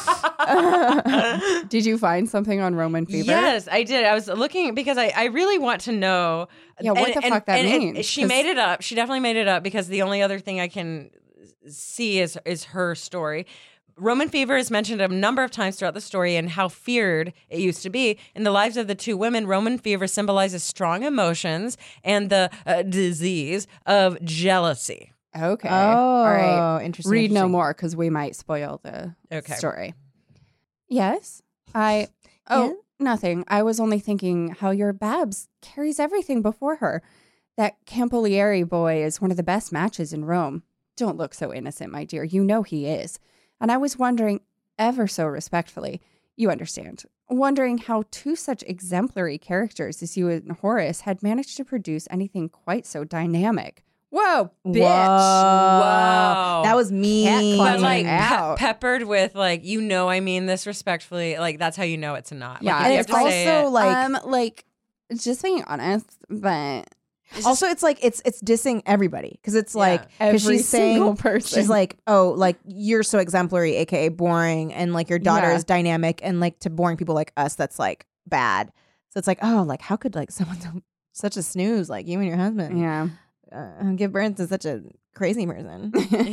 Did you find something on Roman fever?
Yes, I did. I was looking because I, I really want to know.
Yeah, what the fuck that means,
she
'cause-
made it up. She definitely made it up because the only other thing I can see is is her story. Roman fever is mentioned a number of times throughout the story and how feared it used to be. In the lives of the two women, Roman fever symbolizes strong emotions and the uh, disease of jealousy.
Okay.
Oh,
All right.
interesting.
Read no
interesting.
more because we might spoil the
Okay.
story. Yes. I. Oh,
Yeah?
nothing. I was only thinking how your Babs carries everything before her. That Campolieri boy is one of the best matches in Rome. Don't look so innocent, my dear. You know he is. And I was wondering, ever so respectfully, you understand, wondering how two such exemplary characters as you and Horace had managed to produce anything quite so dynamic. Whoa, bitch.
Whoa.
Wow.
That was me.
Cat
But
clutching
like pe-
out.
peppered with like, you know, I mean this respectfully. Like that's how you know it's a not.
Yeah,
like,
And
you
it's
have to say
also
it.
like
um, like, just being honest, but
also it's like it's it's dissing everybody because it's like because
every
she's saying
single person.
she's like, oh, like you're so exemplary, aka boring, and like your daughter
Yeah.
is dynamic, and like to boring people like us, that's like bad. So it's like, oh, like how could like someone so- such a snooze like you and your husband
yeah.
uh, give birth to such a crazy person?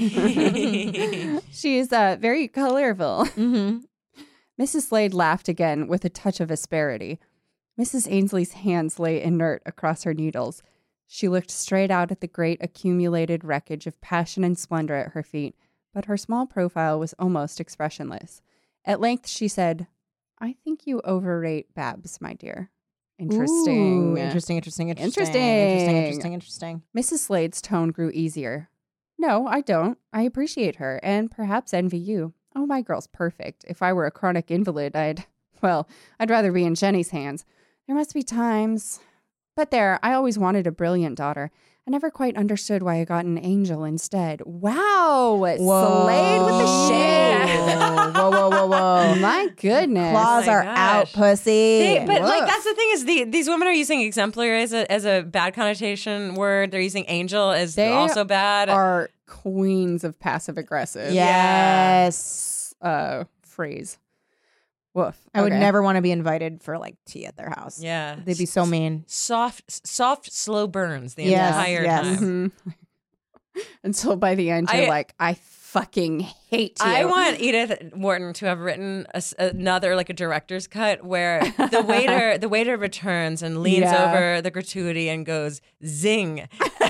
She's uh, very colorful.
Mm-hmm.
Missus Slade laughed again with a touch of asperity. Missus Ainsley's hands lay inert across her needles. She looked straight out at the great accumulated wreckage of passion and splendor at her feet, but her small profile was almost expressionless. At length she said, I think you overrate Babs, my dear. Interesting.
Ooh, interesting, interesting, interesting,
Interesting.
interesting, interesting, interesting.
Missus Slade's tone grew easier. No, I don't. I appreciate her and perhaps envy you. Oh, my girl's perfect. If I were a chronic invalid, I'd, well, I'd rather be in Jenny's hands. There must be times. But there, I always wanted a brilliant daughter. I never quite understood why I got an angel instead. Wow. Slade with the shade.
Whoa, whoa, whoa, whoa!
My goodness.
Claws
my
are
gosh.
out, pussy.
They- but like
Woof.
that's the thing is the these women are using exemplary as a as a bad connotation word. They're using angel as
They
also bad.
Are queens of passive aggressive.
yes.
Uh, phrase. Woof.
I would
Okay.
never want to be invited for like tea at their house.
yeah,
They'd be so mean.
soft, soft, slow burns the
Yes,
entire
yes.
time.
Mhm. Until by the end, you're
I-
like, I fucking hate you.
I want Edith Wharton to have written a s another like a director's cut where the waiter the waiter returns and leans
Yeah.
over the gratuity and goes zing.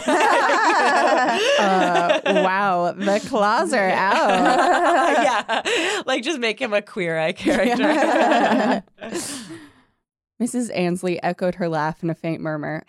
uh, wow, the claws are out.
Yeah, like just make him a Queer Eye character.
Missus Ansley echoed her laugh in a faint murmur.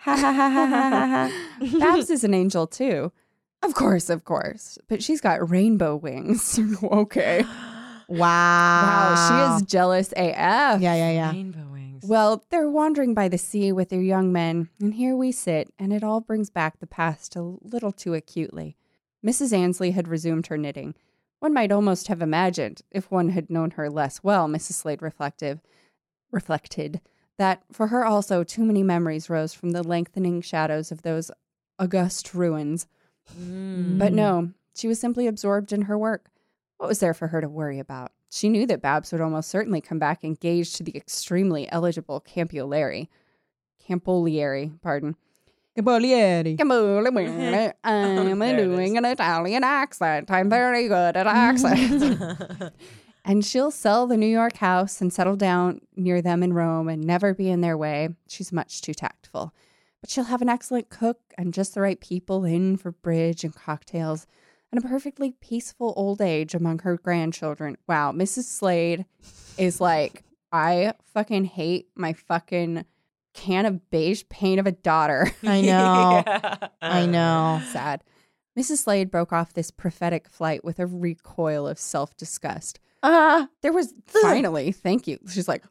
Babs is an angel too. Of course, of course. But she's got rainbow wings. Okay.
Wow.
Wow, she is jealous A F.
Yeah, yeah, yeah.
Rainbow wings.
Well, they're wandering by the sea with their young men, and here we sit, and it all brings back the past a little too acutely. Missus Ansley had resumed her knitting. One might almost have imagined, if one had known her less well, Missus Slade reflective, reflected, that for her also too many memories rose from the lengthening shadows of those august ruins.
Mm.
But no, she was simply absorbed in her work. What was there for her to worry about? She knew that Babs would almost certainly come back engaged to the extremely eligible Campiolari. Campolieri, pardon.
Campolieri.
Campolieri. I'm
There it
doing
is.
an Italian accent. I'm very good at accents. And she'll sell the New York house and settle down near them in Rome and never be in their way. She's much too tactful. But she'll have an excellent cook and just the right people in for bridge and cocktails and a perfectly peaceful old age among her grandchildren. Wow, Missus Slade is like, I fucking hate my fucking can of beige paint of a daughter.
I know.
Yeah.
I know.
Sad. Missus Slade broke off this prophetic flight with a recoil of self-disgust.
Uh,
There was finally, thank you. She's like,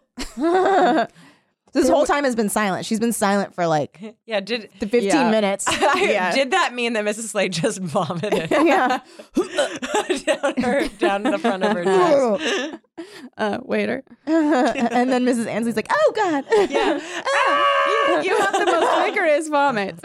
this whole time has been silent. She's been silent for like
Yeah, did
the fifteen
Yeah.
minutes.
I, did that mean that Missus Slade just vomited
Yeah.
down her down the front of her dress?
uh, waiter.
And then Missus Ansley's like, oh, God.
Yeah.
you, you have the most vigorous vomits.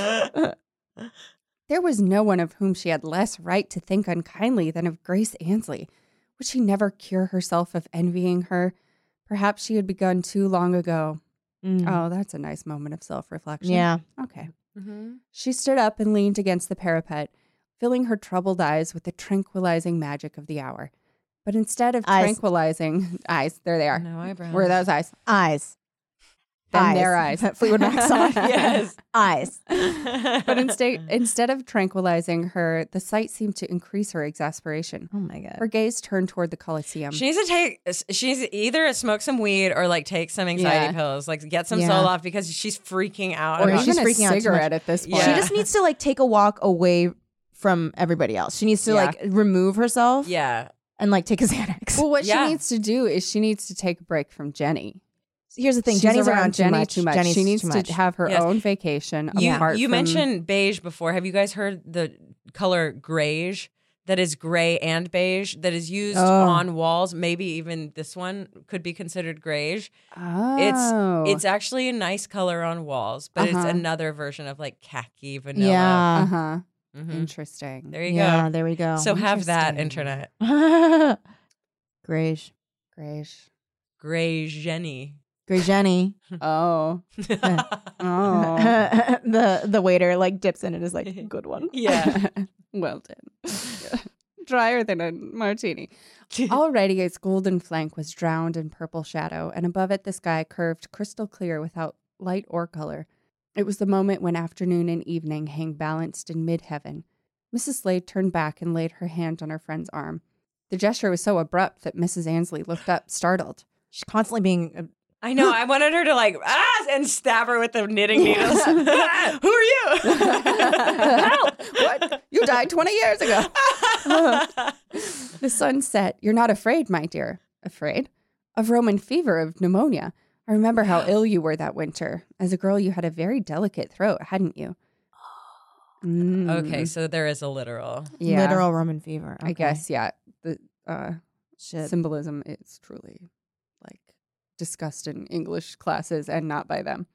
There was no one of whom she had less right to think unkindly than of Grace Ansley. Would she never cure herself of envying her? Perhaps she had begun too long ago.
Mm.
Oh, that's a nice moment of self-reflection.
Yeah.
Okay.
Mm-hmm.
She stood up and leaned against the parapet, filling her troubled eyes with the tranquilizing magic of the hour. But instead of
Eyes.
tranquilizing eyes, there they are.
No eyebrows.
Where are those eyes?
Eyes.
Then their eyes.
Fleetwood Mac song.
Yes.
Eyes.
But instead, instead of tranquilizing her, the sight seemed to increase her exasperation.
Oh, my God.
Her gaze turned toward the Colosseum.
She needs to take. She's either smoke some weed or like take some anxiety
Yeah.
pills, like get some
Yeah.
Zoloft because she's freaking out.
Or
about
she's
even a
freaking out too
cigarette
much.
at this point.
Yeah.
She just needs to like take a walk away from everybody else. She needs to
Yeah.
like remove herself
yeah.
and like take a Xanax.
Well, what
Yeah.
she needs to do is she needs to take a break from Jenny.
Here's the thing.
She's
Jenny's around,
Jenny
too much.
too much.
Jenny's
she needs
too
to
much.
have her
Yes.
own vacation.
You
apart
you
from-
mentioned beige before. Have you guys heard the color grayish? That is gray and beige. That is used
Oh.
on walls. Maybe even this one could be considered grayish.
Oh.
It's it's actually a nice color on walls, but it's
Uh-huh.
another version of like khaki vanilla.
Yeah.
Uh huh.
Mhm.
Interesting.
There you
Yeah,
go.
there we go.
So have that
Interesting.
internet.
Grayish.
Grayish.
Gray Jenny.
Gray Jenny.
Oh. Oh.
the the waiter like dips in and is like, good one.
Yeah.
Well done. Drier than a martini. Already its golden flank was drowned in purple shadow, and above it the sky curved crystal clear without light or color. It was the moment when afternoon and evening hang balanced in mid-heaven. Missus Slade turned back and laid her hand on her friend's arm. The gesture was so abrupt that Missus Ansley looked up, startled.
She's constantly being.
I know. I wanted her to like ah and stab her with the knitting needles. Who are you?
Help! What? You died twenty years ago. The sun set. You're not afraid, my dear. Afraid? Of Roman fever, of pneumonia. I remember how ill you were that winter. As a girl, you had a very delicate throat, hadn't you? Mm.
Okay, so there is a literal.
Yeah.
Literal Roman fever.
I
Okay.
guess, yeah. The uh,
Shit.
symbolism is truly like discussed in English classes and not by them.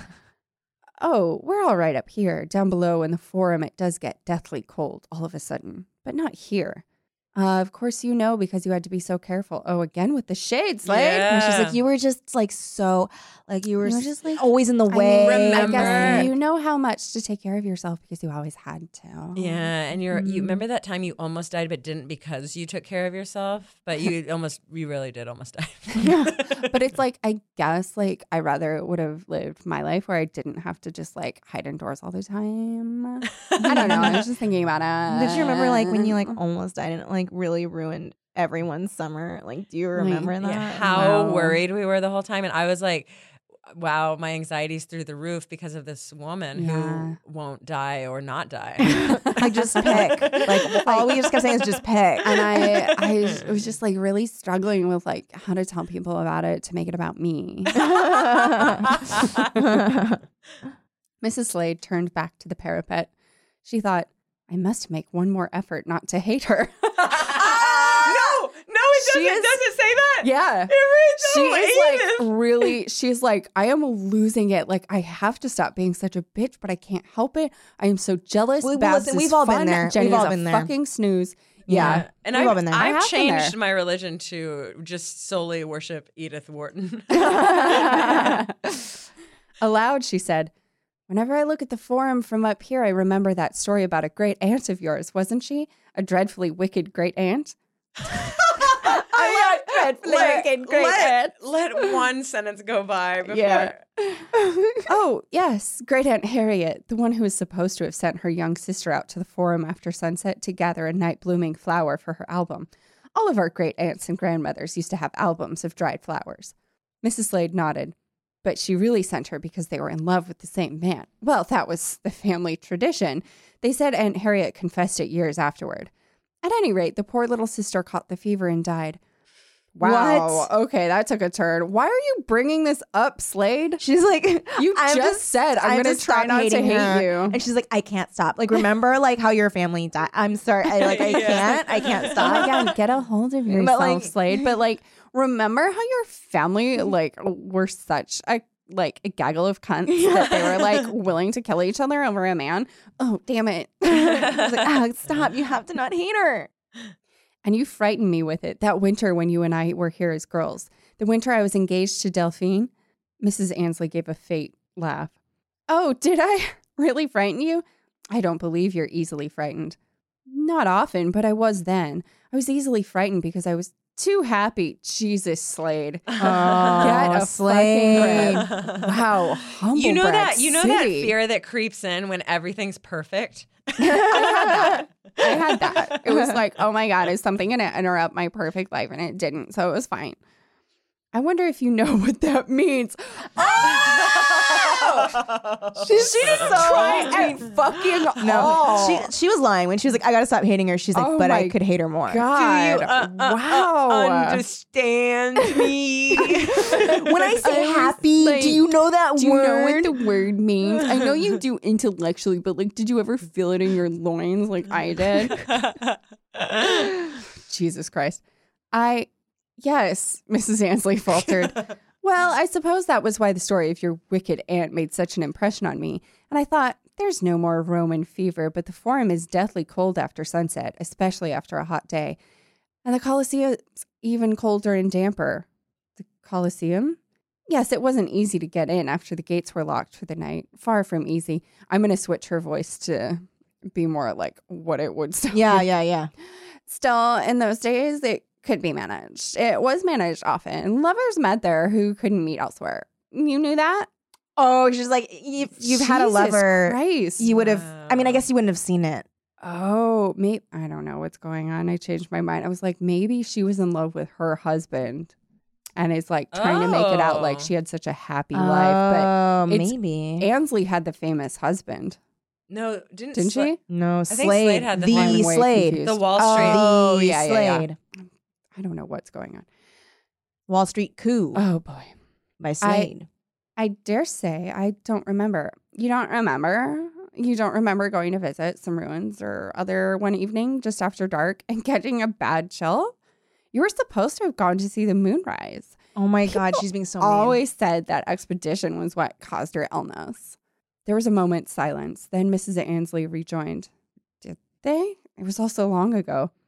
Oh, we're all right up here. Down below in the forum, it does get deathly cold all of a sudden, but not here. Uh, of course you know because you had to be so careful. Oh, again with the shades, Slade.
Yeah.
And she's like, you were just like so, like you were,
You were
s-
just, like,
always in the
I
way.
mean, I
remember.
guess you know how much to take care of yourself because you always had to.
Yeah, and you're you
Mm.
remember that time you almost died but didn't because you took care of yourself, but you almost you really did almost die.
Yeah. But it's like, I guess, like, I rather would have lived my life where I didn't have to just, like, hide indoors all the time. I don't know. I was just thinking about it.
Did you remember like when you like almost died and it like really ruined everyone's summer? Like, do you remember that?
Yeah, how
Wow.
worried we were the whole time, and I was like, wow, my anxiety's through the roof because of this woman
Yeah.
who won't die or not die.
Like, just pick. Like, all we just kept saying is just pick.
And I, I was just, like, really struggling with, like, how to tell people about it to make it about me. Missus Slade turned back to the parapet. She thought, I must make one more effort not to hate her.
no, no, it
She
doesn't.
is-
does it say that?
Yeah.
It reads so
She is
Edith.
like really, she's like, I am losing it. Like, I have to stop being such a bitch, but I can't help it. I am so jealous.
Well,
Babs
listen,
is
we've all been
fun.
there.
Jenny
We've all
is a
been there.
fucking snooze.
Yeah.
Yeah.
And
We've
I've,
all been there.
I've
I have been
changed
there.
my religion to just solely worship Edith Wharton.
Aloud, she said, whenever I look at the forum from up here, I remember that story about a great aunt of yours, wasn't she? A dreadfully wicked great aunt?
I
dreadfully wicked great
let,
aunt.
let one sentence go by before.
Yeah. Oh, yes, great Aunt Harriet, the one who was supposed to have sent her young sister out to the forum after sunset to gather a night blooming flower for her album. All of our great aunts and grandmothers used to have albums of dried flowers. Missus Slade nodded. But she really sent her because they were in love with the same man. Well, that was the family tradition. They said Aunt Harriet confessed it years afterward. At any rate, the poor little sister caught the fever and died. Wow.
What?
Okay, that took a turn. Why are you bringing this up, Slade?
She's like,
You
I'm
just said, I'm
I'm
gonna
just
try
stop
not to
hating
hate
her.
you.
And she's like, I can't stop. Like, remember, like how your family died. I'm sorry. I like, I
Yeah.
can't. I can't stop.
Again, get a hold of yourself,
But, like-
Slade. But like, remember how your family like were such a like a gaggle of cunts that they were like willing to kill each other over a man? Oh, damn it!
I was like, oh, stop. You have to not hate her.
And you frightened me with it that winter when you and I were here as girls. The winter I was engaged to Delphine. Missus Ansley gave a faint laugh. Oh, did I really frighten you? I don't believe you're easily frightened. Not often, but I was then. I was easily frightened because I was too happy. Jesus, Slade.
Oh,
Get a
Slade.
fucking grip. Wow, humble
You know
brag
that you know that
city.
fear that creeps in when everything's perfect.
I had that. I had that. It was like, oh my God, is something going to interrupt my perfect life? And it didn't. So it was fine. I wonder if you know what that means. Oh! She's
She's so
trying and fucking
No,
all.
she she was lying when she was like, I gotta stop hating her. She's like,
Oh
but I
my
could hate her more.
God.
Do you uh, uh,
wow.
uh, understand me?
When I say
I was
happy,
like,
do you know that
do you
word?
know what the word means? I know you do intellectually, but like, did you ever feel it in your loins like I did? Jesus Christ. I, yes, Missus Ansley faltered. Well, I suppose that was why the story of your wicked aunt made such an impression on me. And I thought, there's no more Roman fever, but the Forum is deathly cold after sunset, especially after a hot day. And the Colosseum's even colder and damper. The Colosseum? Yes, it wasn't easy to get in after the gates were locked for the night. Far from easy. I'm going to switch her voice to be more like what it would sound
Yeah,
like.
yeah, yeah.
Still, in those days, it could be managed. It was managed often. Lovers met there who couldn't meet elsewhere. You knew that?
Oh, she's like, if you've had a
Jesus
lover,
Christ.
you would have. I mean, I guess you wouldn't have seen it.
Oh, maybe. I don't know what's going on. I changed my mind. I was like, maybe she was in love with her husband and is like trying to make it out like
Oh.
she had such a happy life.
Oh,
it's-
maybe.
But Ansley had the famous husband,
No, didn't
didn't
Sla-
she?
No,
think
Slade.
Slade had the
the
I'm
way
Slade.
confused.
The Wall Street.
Oh,
the
yeah, yeah, yeah.
Slade.
I don't know what's going on.
Wall Street Coup
Oh, boy.
by Slade.
I dare say I don't remember. You don't remember? You don't remember going to visit some ruins or other one evening just after dark and getting a bad chill? You were supposed to have gone to see the moonrise.
oh my God, she's being so mean.
Always said that expedition was what caused her illness. There was a moment's silence. Then Missus Ansley rejoined. Did they? It was all so long ago.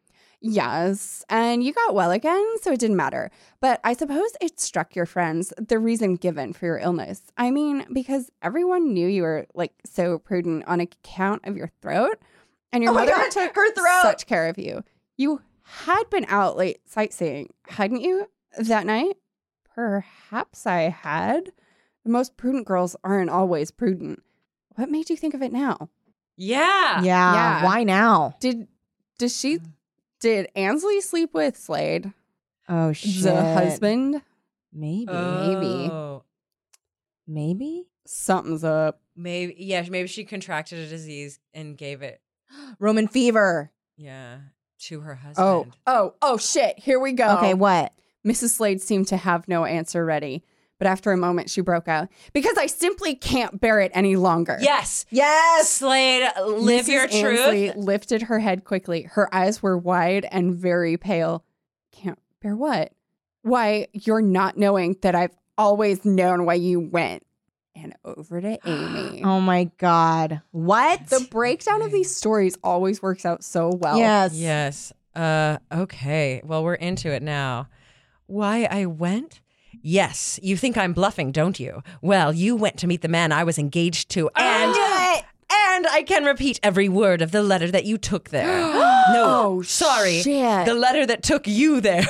Yes, and you got well again, so it didn't matter. But I suppose it struck your friends, the reason given for your illness. I mean, because everyone knew you were, like, so prudent on account of your throat, and your
Oh my
mother
God,
took
her throat.
such care of you. You had been out late sightseeing, hadn't you, that night? Perhaps I had. The most prudent girls aren't always prudent. What made you think of it now?
Yeah.
Yeah.
Yeah.
Why now?
Did does she did Ansley sleep with Slade,
Oh shit.
the husband?
Maybe.
Maybe.
Oh,
Maybe.
Something's up.
maybe. Yeah. Maybe she contracted a disease and gave it.
Roman fever.
Yeah. To her
Oh,
husband.
oh, oh shit. Here we go.
Okay, what?
Missus Slade seemed to have no answer ready, but after a moment she broke out, because I simply can't bear it any longer.
Yes.
Yes.
Slade, live
Missus
your
Ansley
truth.
lifted her head quickly. Her eyes were wide and very pale. Can't bear what? Why, you're not knowing that I've always known why you went. And over to Amy.
Oh my God. What?
The breakdown of these stories always works out so well.
Yes.
Yes. Uh. Okay. Well, we're into it now. Why I went? Yes. You think I'm bluffing, don't you? Well, you went to meet the man I was engaged to, and and I can repeat every word of the letter that you took there. No,
Oh,
sorry,
shit.
the letter that took you there.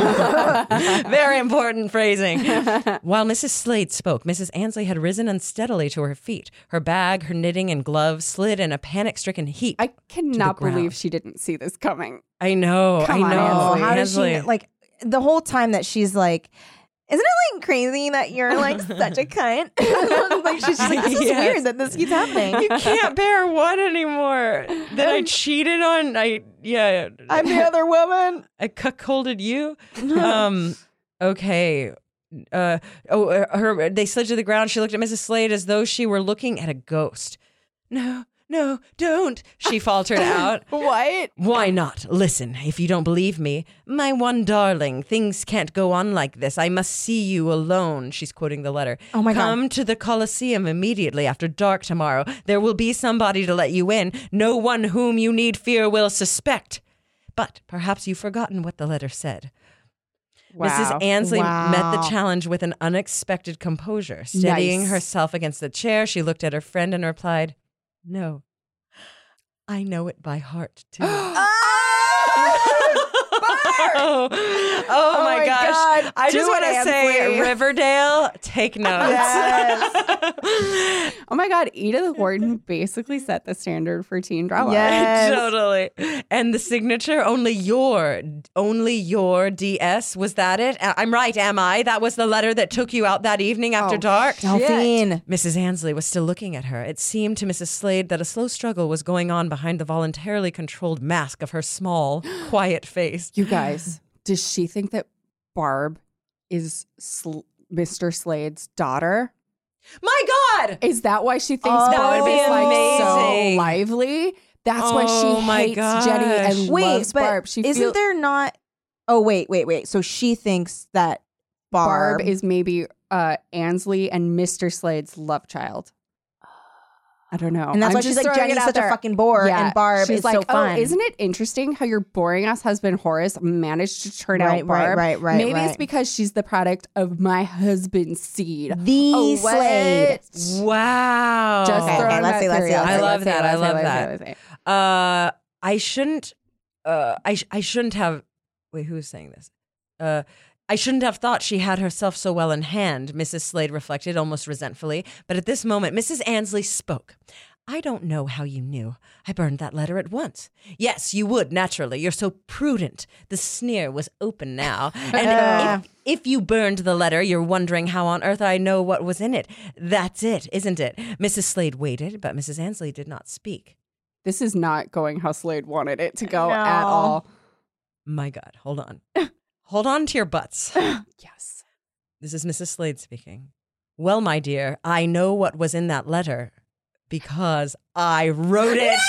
Very important phrasing. While Missus Slade spoke, Missus Ansley had risen unsteadily to her feet. Her bag, her knitting, and gloves slid in a panic-stricken heap.
I cannot
ground.
believe she didn't see this coming.
I know.
Come
I
on,
know.
Ansley.
How does
Ansley.
she like the whole time that she's like, isn't it like crazy that you're like such a cunt? Like she's just like, this is
Yes.
weird that this keeps happening.
You can't bear what anymore? That I cheated on? I yeah.
I'm the other woman.
I cuckolded you. Um. Okay. Uh. Oh. uh, Her. They slid to the ground. She looked at Missus Slade as though she were looking at a ghost. No. No. Don't. She faltered out.
What?
Why not? Listen, if you don't believe me, my one darling, things can't go on like this. I must see you alone. She's quoting the letter.
Oh my God.
Come to the Colosseum immediately after dark tomorrow. There will be somebody to let you in. No one whom you need fear will suspect. But perhaps you've forgotten what the letter said. Missus
Wow.
Ansley
Wow.
met the challenge with an unexpected composure. Steadying
Nice.
herself against the chair, she looked at her friend and replied, No. I know it by heart, too. Oh, oh my
my
gosh.
God.
I
Do
just want
it,
to say,
Ansley.
Riverdale, take notes.
Oh my God, Edith Wharton basically set the standard for teen drama.
Yes.
Totally. And the signature, only your, only your D S. Was that it? I- I'm right, am I? That was the letter that took you out that evening after
Oh,
dark?
Delphine.
Missus Ansley was still looking at her. It seemed to Missus Slade that a slow struggle was going on behind the voluntarily controlled mask of her small, quiet face.
You guys, does she think that Barb is Sl- Mister Slade's daughter?
My God!
Is that why she thinks
Oh,
Barb
that would
is
be
like so
amazing.
lively? That's why
Oh
she
my
hates
gosh.
Jenny and
Wait,
loves
but
Barb. She
isn't
feel-
there not? Oh wait, wait, wait. So she thinks that Barb,
Barb is maybe uh, Ansley and Mister Slade's love child. I don't know.
and that's
I'm
why she's
just
like
throwing it
Jenny's
out
such a
there.
fucking bore,
Yeah,
and Barb
she's
is
like,
so fun.
Oh, isn't it interesting how your boring ass husband Horace managed to turn
Right,
out Barb?
right, right, right,
Maybe it's
right.
because she's the product of my husband's seed.
the
Oh, what?
Slade?
Wow.
Just
Okay,
throwing
okay, let's
that
see, let's
theory
see,
out
let's
I
there.
love
Let's see,
that. I
let's see,
love
let's see,
that.
let's see.
Uh, I shouldn't. Uh, I sh- I shouldn't have. Wait, who's saying this? Uh, I shouldn't have thought she had herself so well in hand. Missus Slade reflected almost resentfully. But at this moment, Missus Ansley spoke. I don't know how you knew. I burned that letter at once. Yes, you would, naturally. You're so prudent. The sneer was open now. And if, if you burned the letter, you're wondering how on earth I know what was in it. That's it, isn't it? Missus Slade waited, but Missus Ansley did not speak.
This is not going how Slade wanted it to go
No.
at all.
My God, hold on. Hold on to your butts.
Yes.
This is Missus Slade speaking. Well, my dear, I know what was in that letter because I wrote it.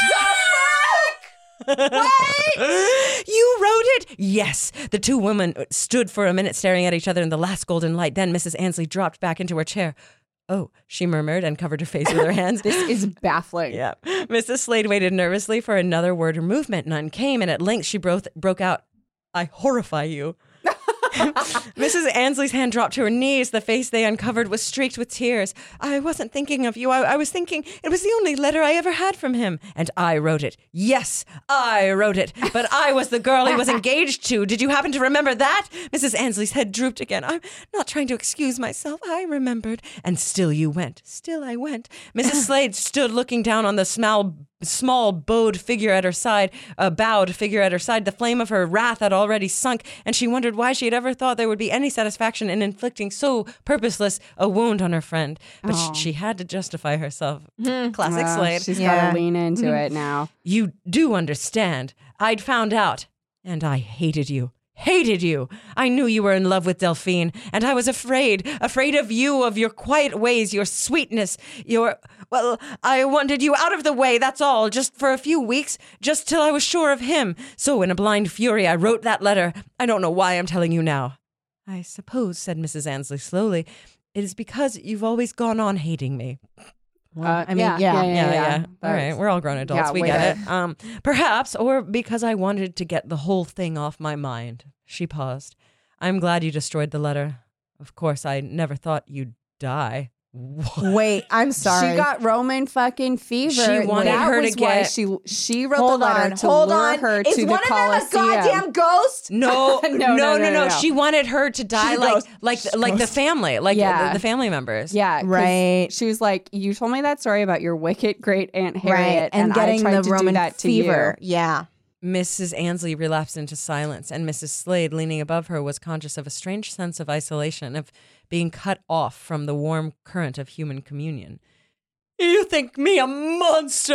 What? You wrote it? Yes. The two women stood for a minute staring at each other in the last golden light. Then Missus Ansley dropped back into her chair. Oh, she murmured and covered her face with her hands.
This is baffling.
Yeah. Missus Slade waited nervously for another word or movement. None came, and at length she broke, broke out, I horrify you. Missus Ansley's hand dropped to her knees. The face they uncovered was streaked with tears. I wasn't thinking of you. I, I was thinking it was the only letter I ever had from him. And I wrote it. Yes, I wrote it. But I was the girl he was engaged to. Did you happen to remember that? Missus Ansley's head drooped again. I'm not trying to excuse myself. I remembered. And still you went. Still I went. Missus Slade stood looking down on the small small bowed figure at her side, a bowed figure at her side. The flame of her wrath had already sunk, and she wondered why she had ever thought there would be any satisfaction in inflicting so purposeless a wound on her friend. But sh- she had to justify herself. Classic
Well,
Slade.
She's
Yeah.
got to lean into it now.
You do understand. I'd found out, and I hated you. Hated you. I knew you were in love with Delphine, and I was afraid, afraid of you, of your quiet ways, your sweetness, your, well, I wanted you out of the way, that's all, just for a few weeks, just till I was sure of him. So in a blind fury, I wrote that letter. I don't know why I'm telling you now. I suppose, said Missus Ansley slowly, it is because you've always gone on hating me.
Uh,
I mean,
yeah,
yeah.
yeah,
Yeah,
yeah.
yeah. All
That's-
right, we're all grown adults.
Yeah,
we
we
get
get
it. Um, perhaps, or because I wanted to get the whole thing off my mind. She paused. I'm glad you destroyed the letter. Of course, I never thought you'd die. What?
Wait, I'm sorry.
She got Roman fucking fever.
She wanted
that
her to
was why
get-
she she wrote
hold
the letter
on,
to
hold
lure
on.
her
Is
to
one
the
of them a
Colosseum.
goddamn ghost?
No, no,
No,
no,
no,
no,
no,
no,
no.
She wanted her to die
She's a
like,
ghost.
like,
She's a
like the
ghost.
family, like
Yeah.
the, the family members.
Yeah, 'cause
Right.
She was like, "You told me that story about your wicked great aunt
Right,
Harriet,
and,
and,
getting
I tried
the
to
Roman
do that to
fever.
you."
Yeah.
Missus Ansley relapsed into silence, and Missus Slade, leaning above her, was conscious of a strange sense of isolation, of being cut off from the warm current of human communion. You think me a monster?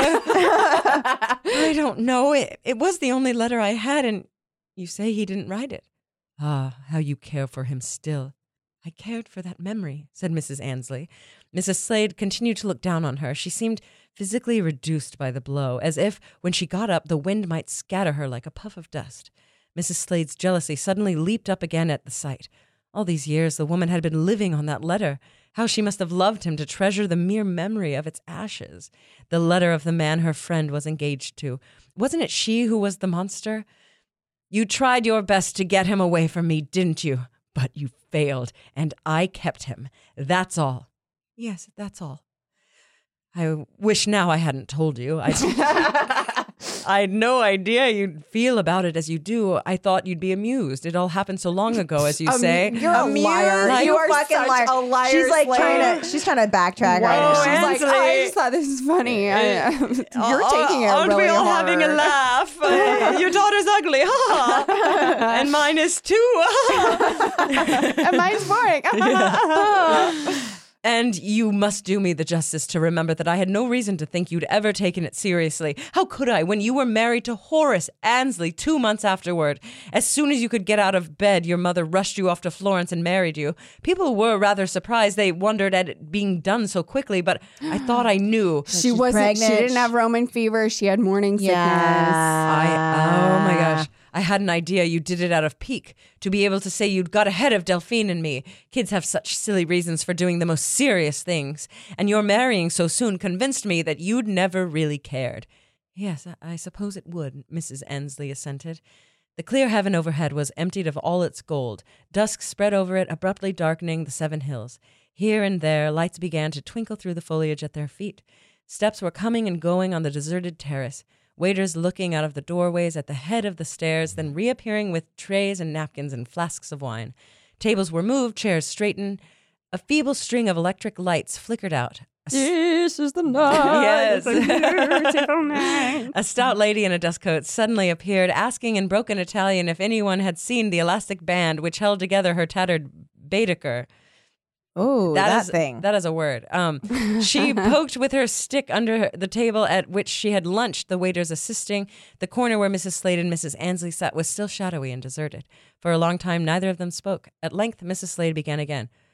I don't know. It, it was the only letter I had, and you say he didn't write it. Ah, how you care for him still. I cared for that memory, said Missus Ansley. Missus Slade continued to look down on her. She seemed physically reduced by the blow, as if, when she got up, the wind might scatter her like a puff of dust. Missus Slade's jealousy suddenly leaped up again at the sight. All these years the woman had been living on that letter. How she must have loved him to treasure the mere memory of its ashes. The letter of the man her friend was engaged to. Wasn't it she who was the monster? You tried your best to get him away from me, didn't you? But you failed, and I kept him. That's all. Yes, that's all. I wish now I hadn't told you. I, I had no idea you'd feel about it as you do. I thought you'd be amused. It all happened so long ago, as you
Um,
say.
You're a
Amused?
liar.
Like-
you
You
are
are
fucking
such
liar.
a liar,
She's like
Slade.
trying to. She's trying to backtrack right
Whoa,
now.
She's like,
Ansley.
I just thought this is funny. I, you're taking it
Aren't
really
we all
hard.
having a laugh? Uh, your daughter's ugly, ha ha. And mine is too.
And mine's boring.
And you must do me the justice to remember that I had no reason to think you'd ever taken it seriously. How could I, when you were married to Horace Ansley two months afterward? As soon as you could get out of bed, your mother rushed you off to Florence and married you. People were rather surprised. They wondered at it being done so quickly, but I thought I knew.
She
she's
wasn't. She
pregnant.
didn't have Roman fever. She had morning sickness.
I, oh my
Yeah.
gosh. I had an idea you did it out of pique, to be able to say you'd got ahead of Delphine and me. Kids have such silly reasons for doing the most serious things, and your marrying so soon convinced me that you'd never really cared. Yes, I, I suppose it would, Missus Ansley assented. The clear heaven overhead was emptied of all its gold. Dusk spread over it, abruptly darkening the seven hills. Here and there, lights began to twinkle through the foliage at their feet. Steps were coming and going on the deserted terrace. Waiters looking out of the doorways at the head of the stairs, then reappearing with trays and napkins and flasks of wine. Tables were moved, chairs straightened. A feeble string of electric lights flickered out. A s-
This is the night.
Yes.
It's a beautiful night.
A stout lady in a dust coat suddenly appeared, asking in broken Italian if anyone had seen the elastic band which held together her tattered Baedeker.
Oh, that,
is,
thing.
That is a word. Um, she poked with her stick under her, the table at which she had lunched, the waiters assisting. The corner where Missus Slade and Missus Ansley sat was still shadowy and deserted. For a long time, neither of them spoke. At length, Missus Slade began again.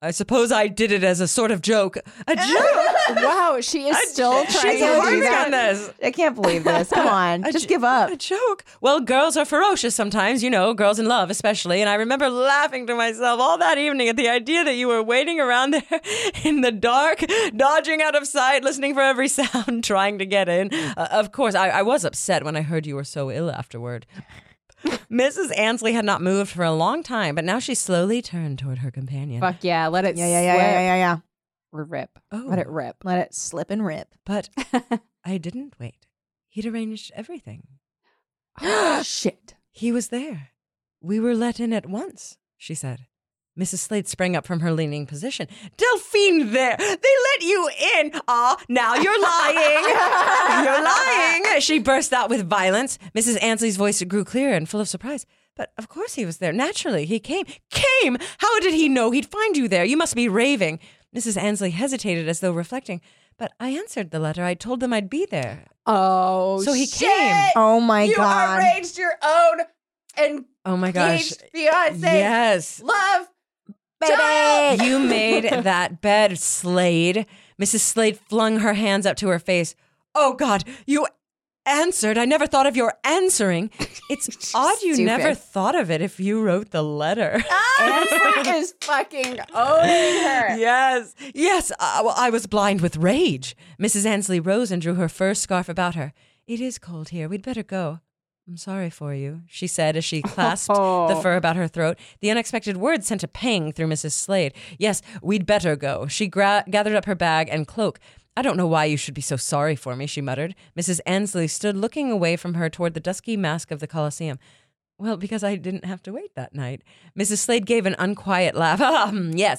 I suppose I did it as a sort of joke. A joke?
Wow, she is still
She's
trying to do
working
that.
on this.
I can't believe this. Come on,
A
just
jo-
give up.
A joke. Well, girls are ferocious sometimes, you know, girls in love especially. And I remember laughing to myself all that evening at the idea that you were waiting around there in the dark, dodging out of sight, listening for every sound, trying to get in. Uh, of course, I, I was upset when I heard you were so ill afterward. Missus Ansley had not moved for a long time, but now she slowly turned toward her companion.
Fuck yeah, let it
Yeah, yeah, yeah, yeah, yeah, yeah, yeah.
Or rip.
Oh.
Let it rip.
Let it slip and rip.
But I didn't wait. He'd arranged everything.
Shit.
He was there. We were let in at once, she said. Missus Slade sprang up from her leaning position. Delphine there! They let you in! Ah, now you're lying! You're lying! She burst out with violence. Missus Ansley's voice grew clear and full of surprise. But of course he was there. Naturally, he came. Came! How did he know he'd find you there? You must be raving. Missus Ansley hesitated as though reflecting. But I answered the letter. I told them I'd be there.
Oh,
So he
shit.
came.
Oh my
You
god.
arranged your own
Oh my gosh.
engaged fiance.
Yes.
Love.
Baby.
You made that bed, Slade. Missus Slade flung her hands up to her face. Oh, God, you answered. I never thought of your answering. It's odd you
Stupid.
never thought of it if you wrote the letter.
Ansley is fucking owning her.
Yes, yes, uh, well, I was blind with rage. Missus Ansley rose and drew her fur scarf about her. It is cold here. We'd better go. I'm sorry for you, she said as she clasped
Oh.
the fur about her throat. The unexpected words sent a pang through Missus Slade. Yes, we'd better go. She gra- gathered up her bag and cloak. I don't know why you should be so sorry for me, she muttered. Missus Ansley stood looking away from her toward the dusky mask of the Colosseum. Well, because I didn't have to wait that night. Missus Slade gave an unquiet laugh. Um, yes.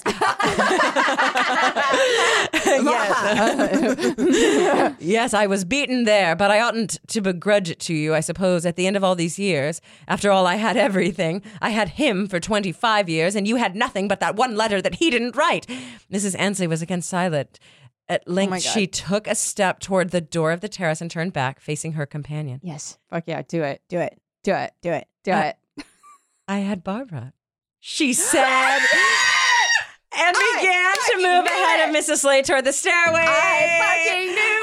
yes. Yes, I was beaten there, but I oughtn't to begrudge it to you, I suppose, at the end of all these years. After all, I had everything. I had him for twenty-five years, and you had nothing but that one letter that he didn't write. Missus Ansley was again silent. At length,
my God.
she took a step toward the door of the terrace and turned back, facing her companion.
Yes.
Fuck yeah, do it.
Do it.
Do it.
Do it.
Do
Uh,
it.
I had Barbara. She said, and began to move ahead of Missus Slade toward the stairway.
I fucking knew.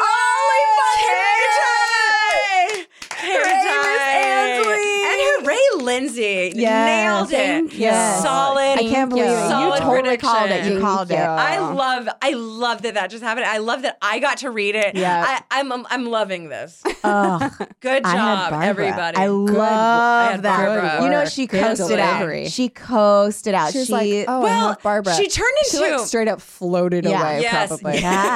Holy
Hooray, Miss Ansley.
And hooray, Lindsay.
Yes.
Nailed it.
Thank you.
Yes.
Solid.
I can't believe it. You
Solid
totally called it. You
prediction.
called it.
Thank
I
you.
love, I love that that just happened. I love that I got to read it.
Yeah.
I, I'm, I'm, I'm loving this.
Ugh.
Good
I had
job,
Barbara.
everybody.
I
I
love
had
that.
Barbara.
You know,
work.
she
Good
coasted out.
delivery.
She coasted out.
She was
she
like, oh, I
well,
have Barbara.
she turned
She
into
like straight up floated
Yeah.
away,
Yes.
probably.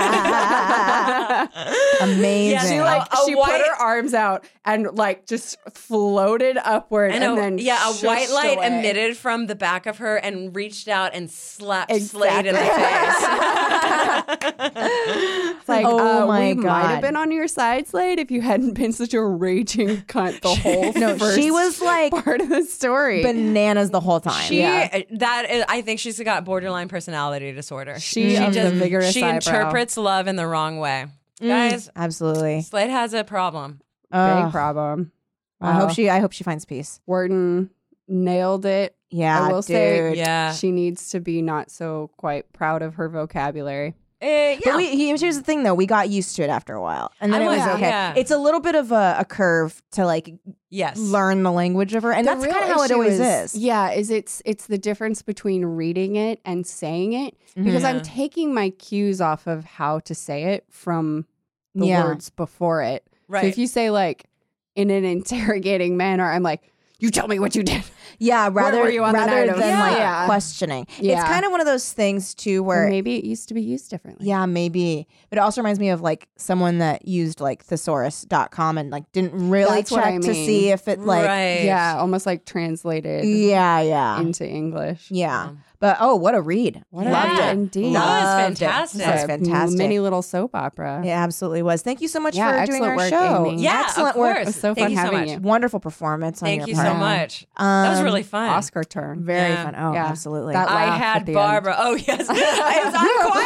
Yeah. Amazing.
Yes,
She
a-
like
a
she
white-
put her arms out and like just floated upward and,
And, a,
then
yeah, a
shushed
white light
away.
emitted from the back of her and reached out and slapped Slade in the
Exactly.
face.
It's like,
Oh
uh,
my
we might
God.
have been on your side, Slade, if you hadn't been such a raging cunt the whole
No,
first
she was like
part of the story.
bananas the whole time.
She
Yeah.
that is, I think she's got borderline personality disorder.
She of the vigorous
she
eyebrow.
interprets love in the wrong way.
Mm,
Guys,
absolutely.
Slade has a problem.
Big
Ugh.
problem.
I hope
Wow.
she. I hope she finds peace.
Wharton nailed it.
Yeah,
I will
dude.
say,
Yeah.
she needs to be not so quite proud of her vocabulary.
Uh, yeah.
But we, he, here's the thing, though. We got used to it after a while, and then
I
it was
was-
okay.
yeah.
It's a little bit of a, a curve to like
yes.
learn the language of her, and
The
that's
real
kind of how it
issue
always is.
Yeah, is it's it's the difference between reading it and saying it because
Yeah.
I'm taking my cues off of how to say it from the
Yeah.
words before it.
Right.
So if you say like in an interrogating manner, I'm like, you tell me what you did.
Yeah, rather
were you on the
rather
night
than
of-
like
Yeah.
questioning. It's
Yeah.
kind of one of those things too,
Or
where
maybe it used to be used differently.
yeah, maybe, but it also reminds me of like someone that used like thesaurus dot com and like didn't really
That's what
check
I
to
mean.
see if it like
right.
Yeah, almost like translated
yeah, yeah,
into English.
yeah. But oh, what a read!
What
Loved
Yeah.
it.
indeed.
That was
Loved it.
fantastic.
That was
A
fantastic.
Mini little soap opera.
It absolutely was. Thank you so much
Yeah,
for doing
excellent
our
work,
show.
Amy.
Yeah,
excellent
of
work.
course.
It was so
Thank
fun
you so
having
much.
you.
Wonderful performance on
Thank
your
you
part.
so much.
Um,
That was really fun.
Oscar turn.
Very
Yeah.
fun. Oh,
Yeah.
absolutely.
That
I
laugh
had
at the
Barbara. Oh yes, it's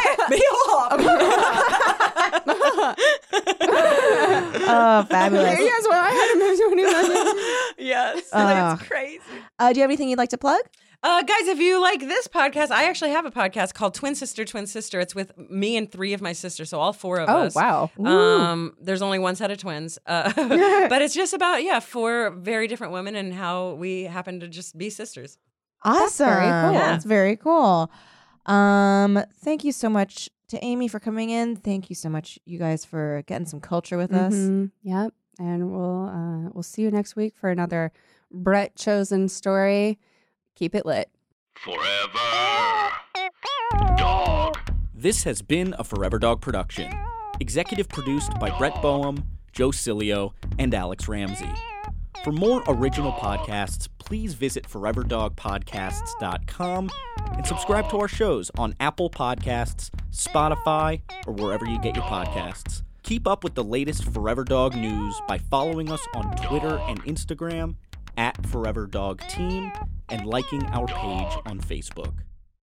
unquiet.
oh, fabulous.
Yes, well, I had him.
Yes,
Ugh.
it's crazy.
Uh, do you have anything you'd like to plug?
Uh, guys, if you like this podcast, I actually have a podcast called Twin Sister, Twin Sister. It's with me and three of my sisters, so all four of
Oh,
us.
wow.
Um, there's only one set of twins, uh, but it's just about yeah, four very different women and how we happen to just be sisters.
Awesome.
very cool.
That's very cool. Um, thank you so much to Amy for coming in. Thank you so much, you guys, for getting some culture with us.
Mhm. Yep. And we'll uh, we'll see you next week for another Brett chosen story. Keep it lit.
Forever Dog.
This has been a Forever Dog production. Executive produced by Brett Boehm, Joe Cilio, and Alex Ramsey. For more original podcasts, please visit forever dog podcasts dot com and subscribe to our shows on Apple Podcasts, Spotify, or wherever you get your podcasts. Keep up with the latest Forever Dog news by following us on Twitter and Instagram at Forever Dog Team and liking our page on Facebook.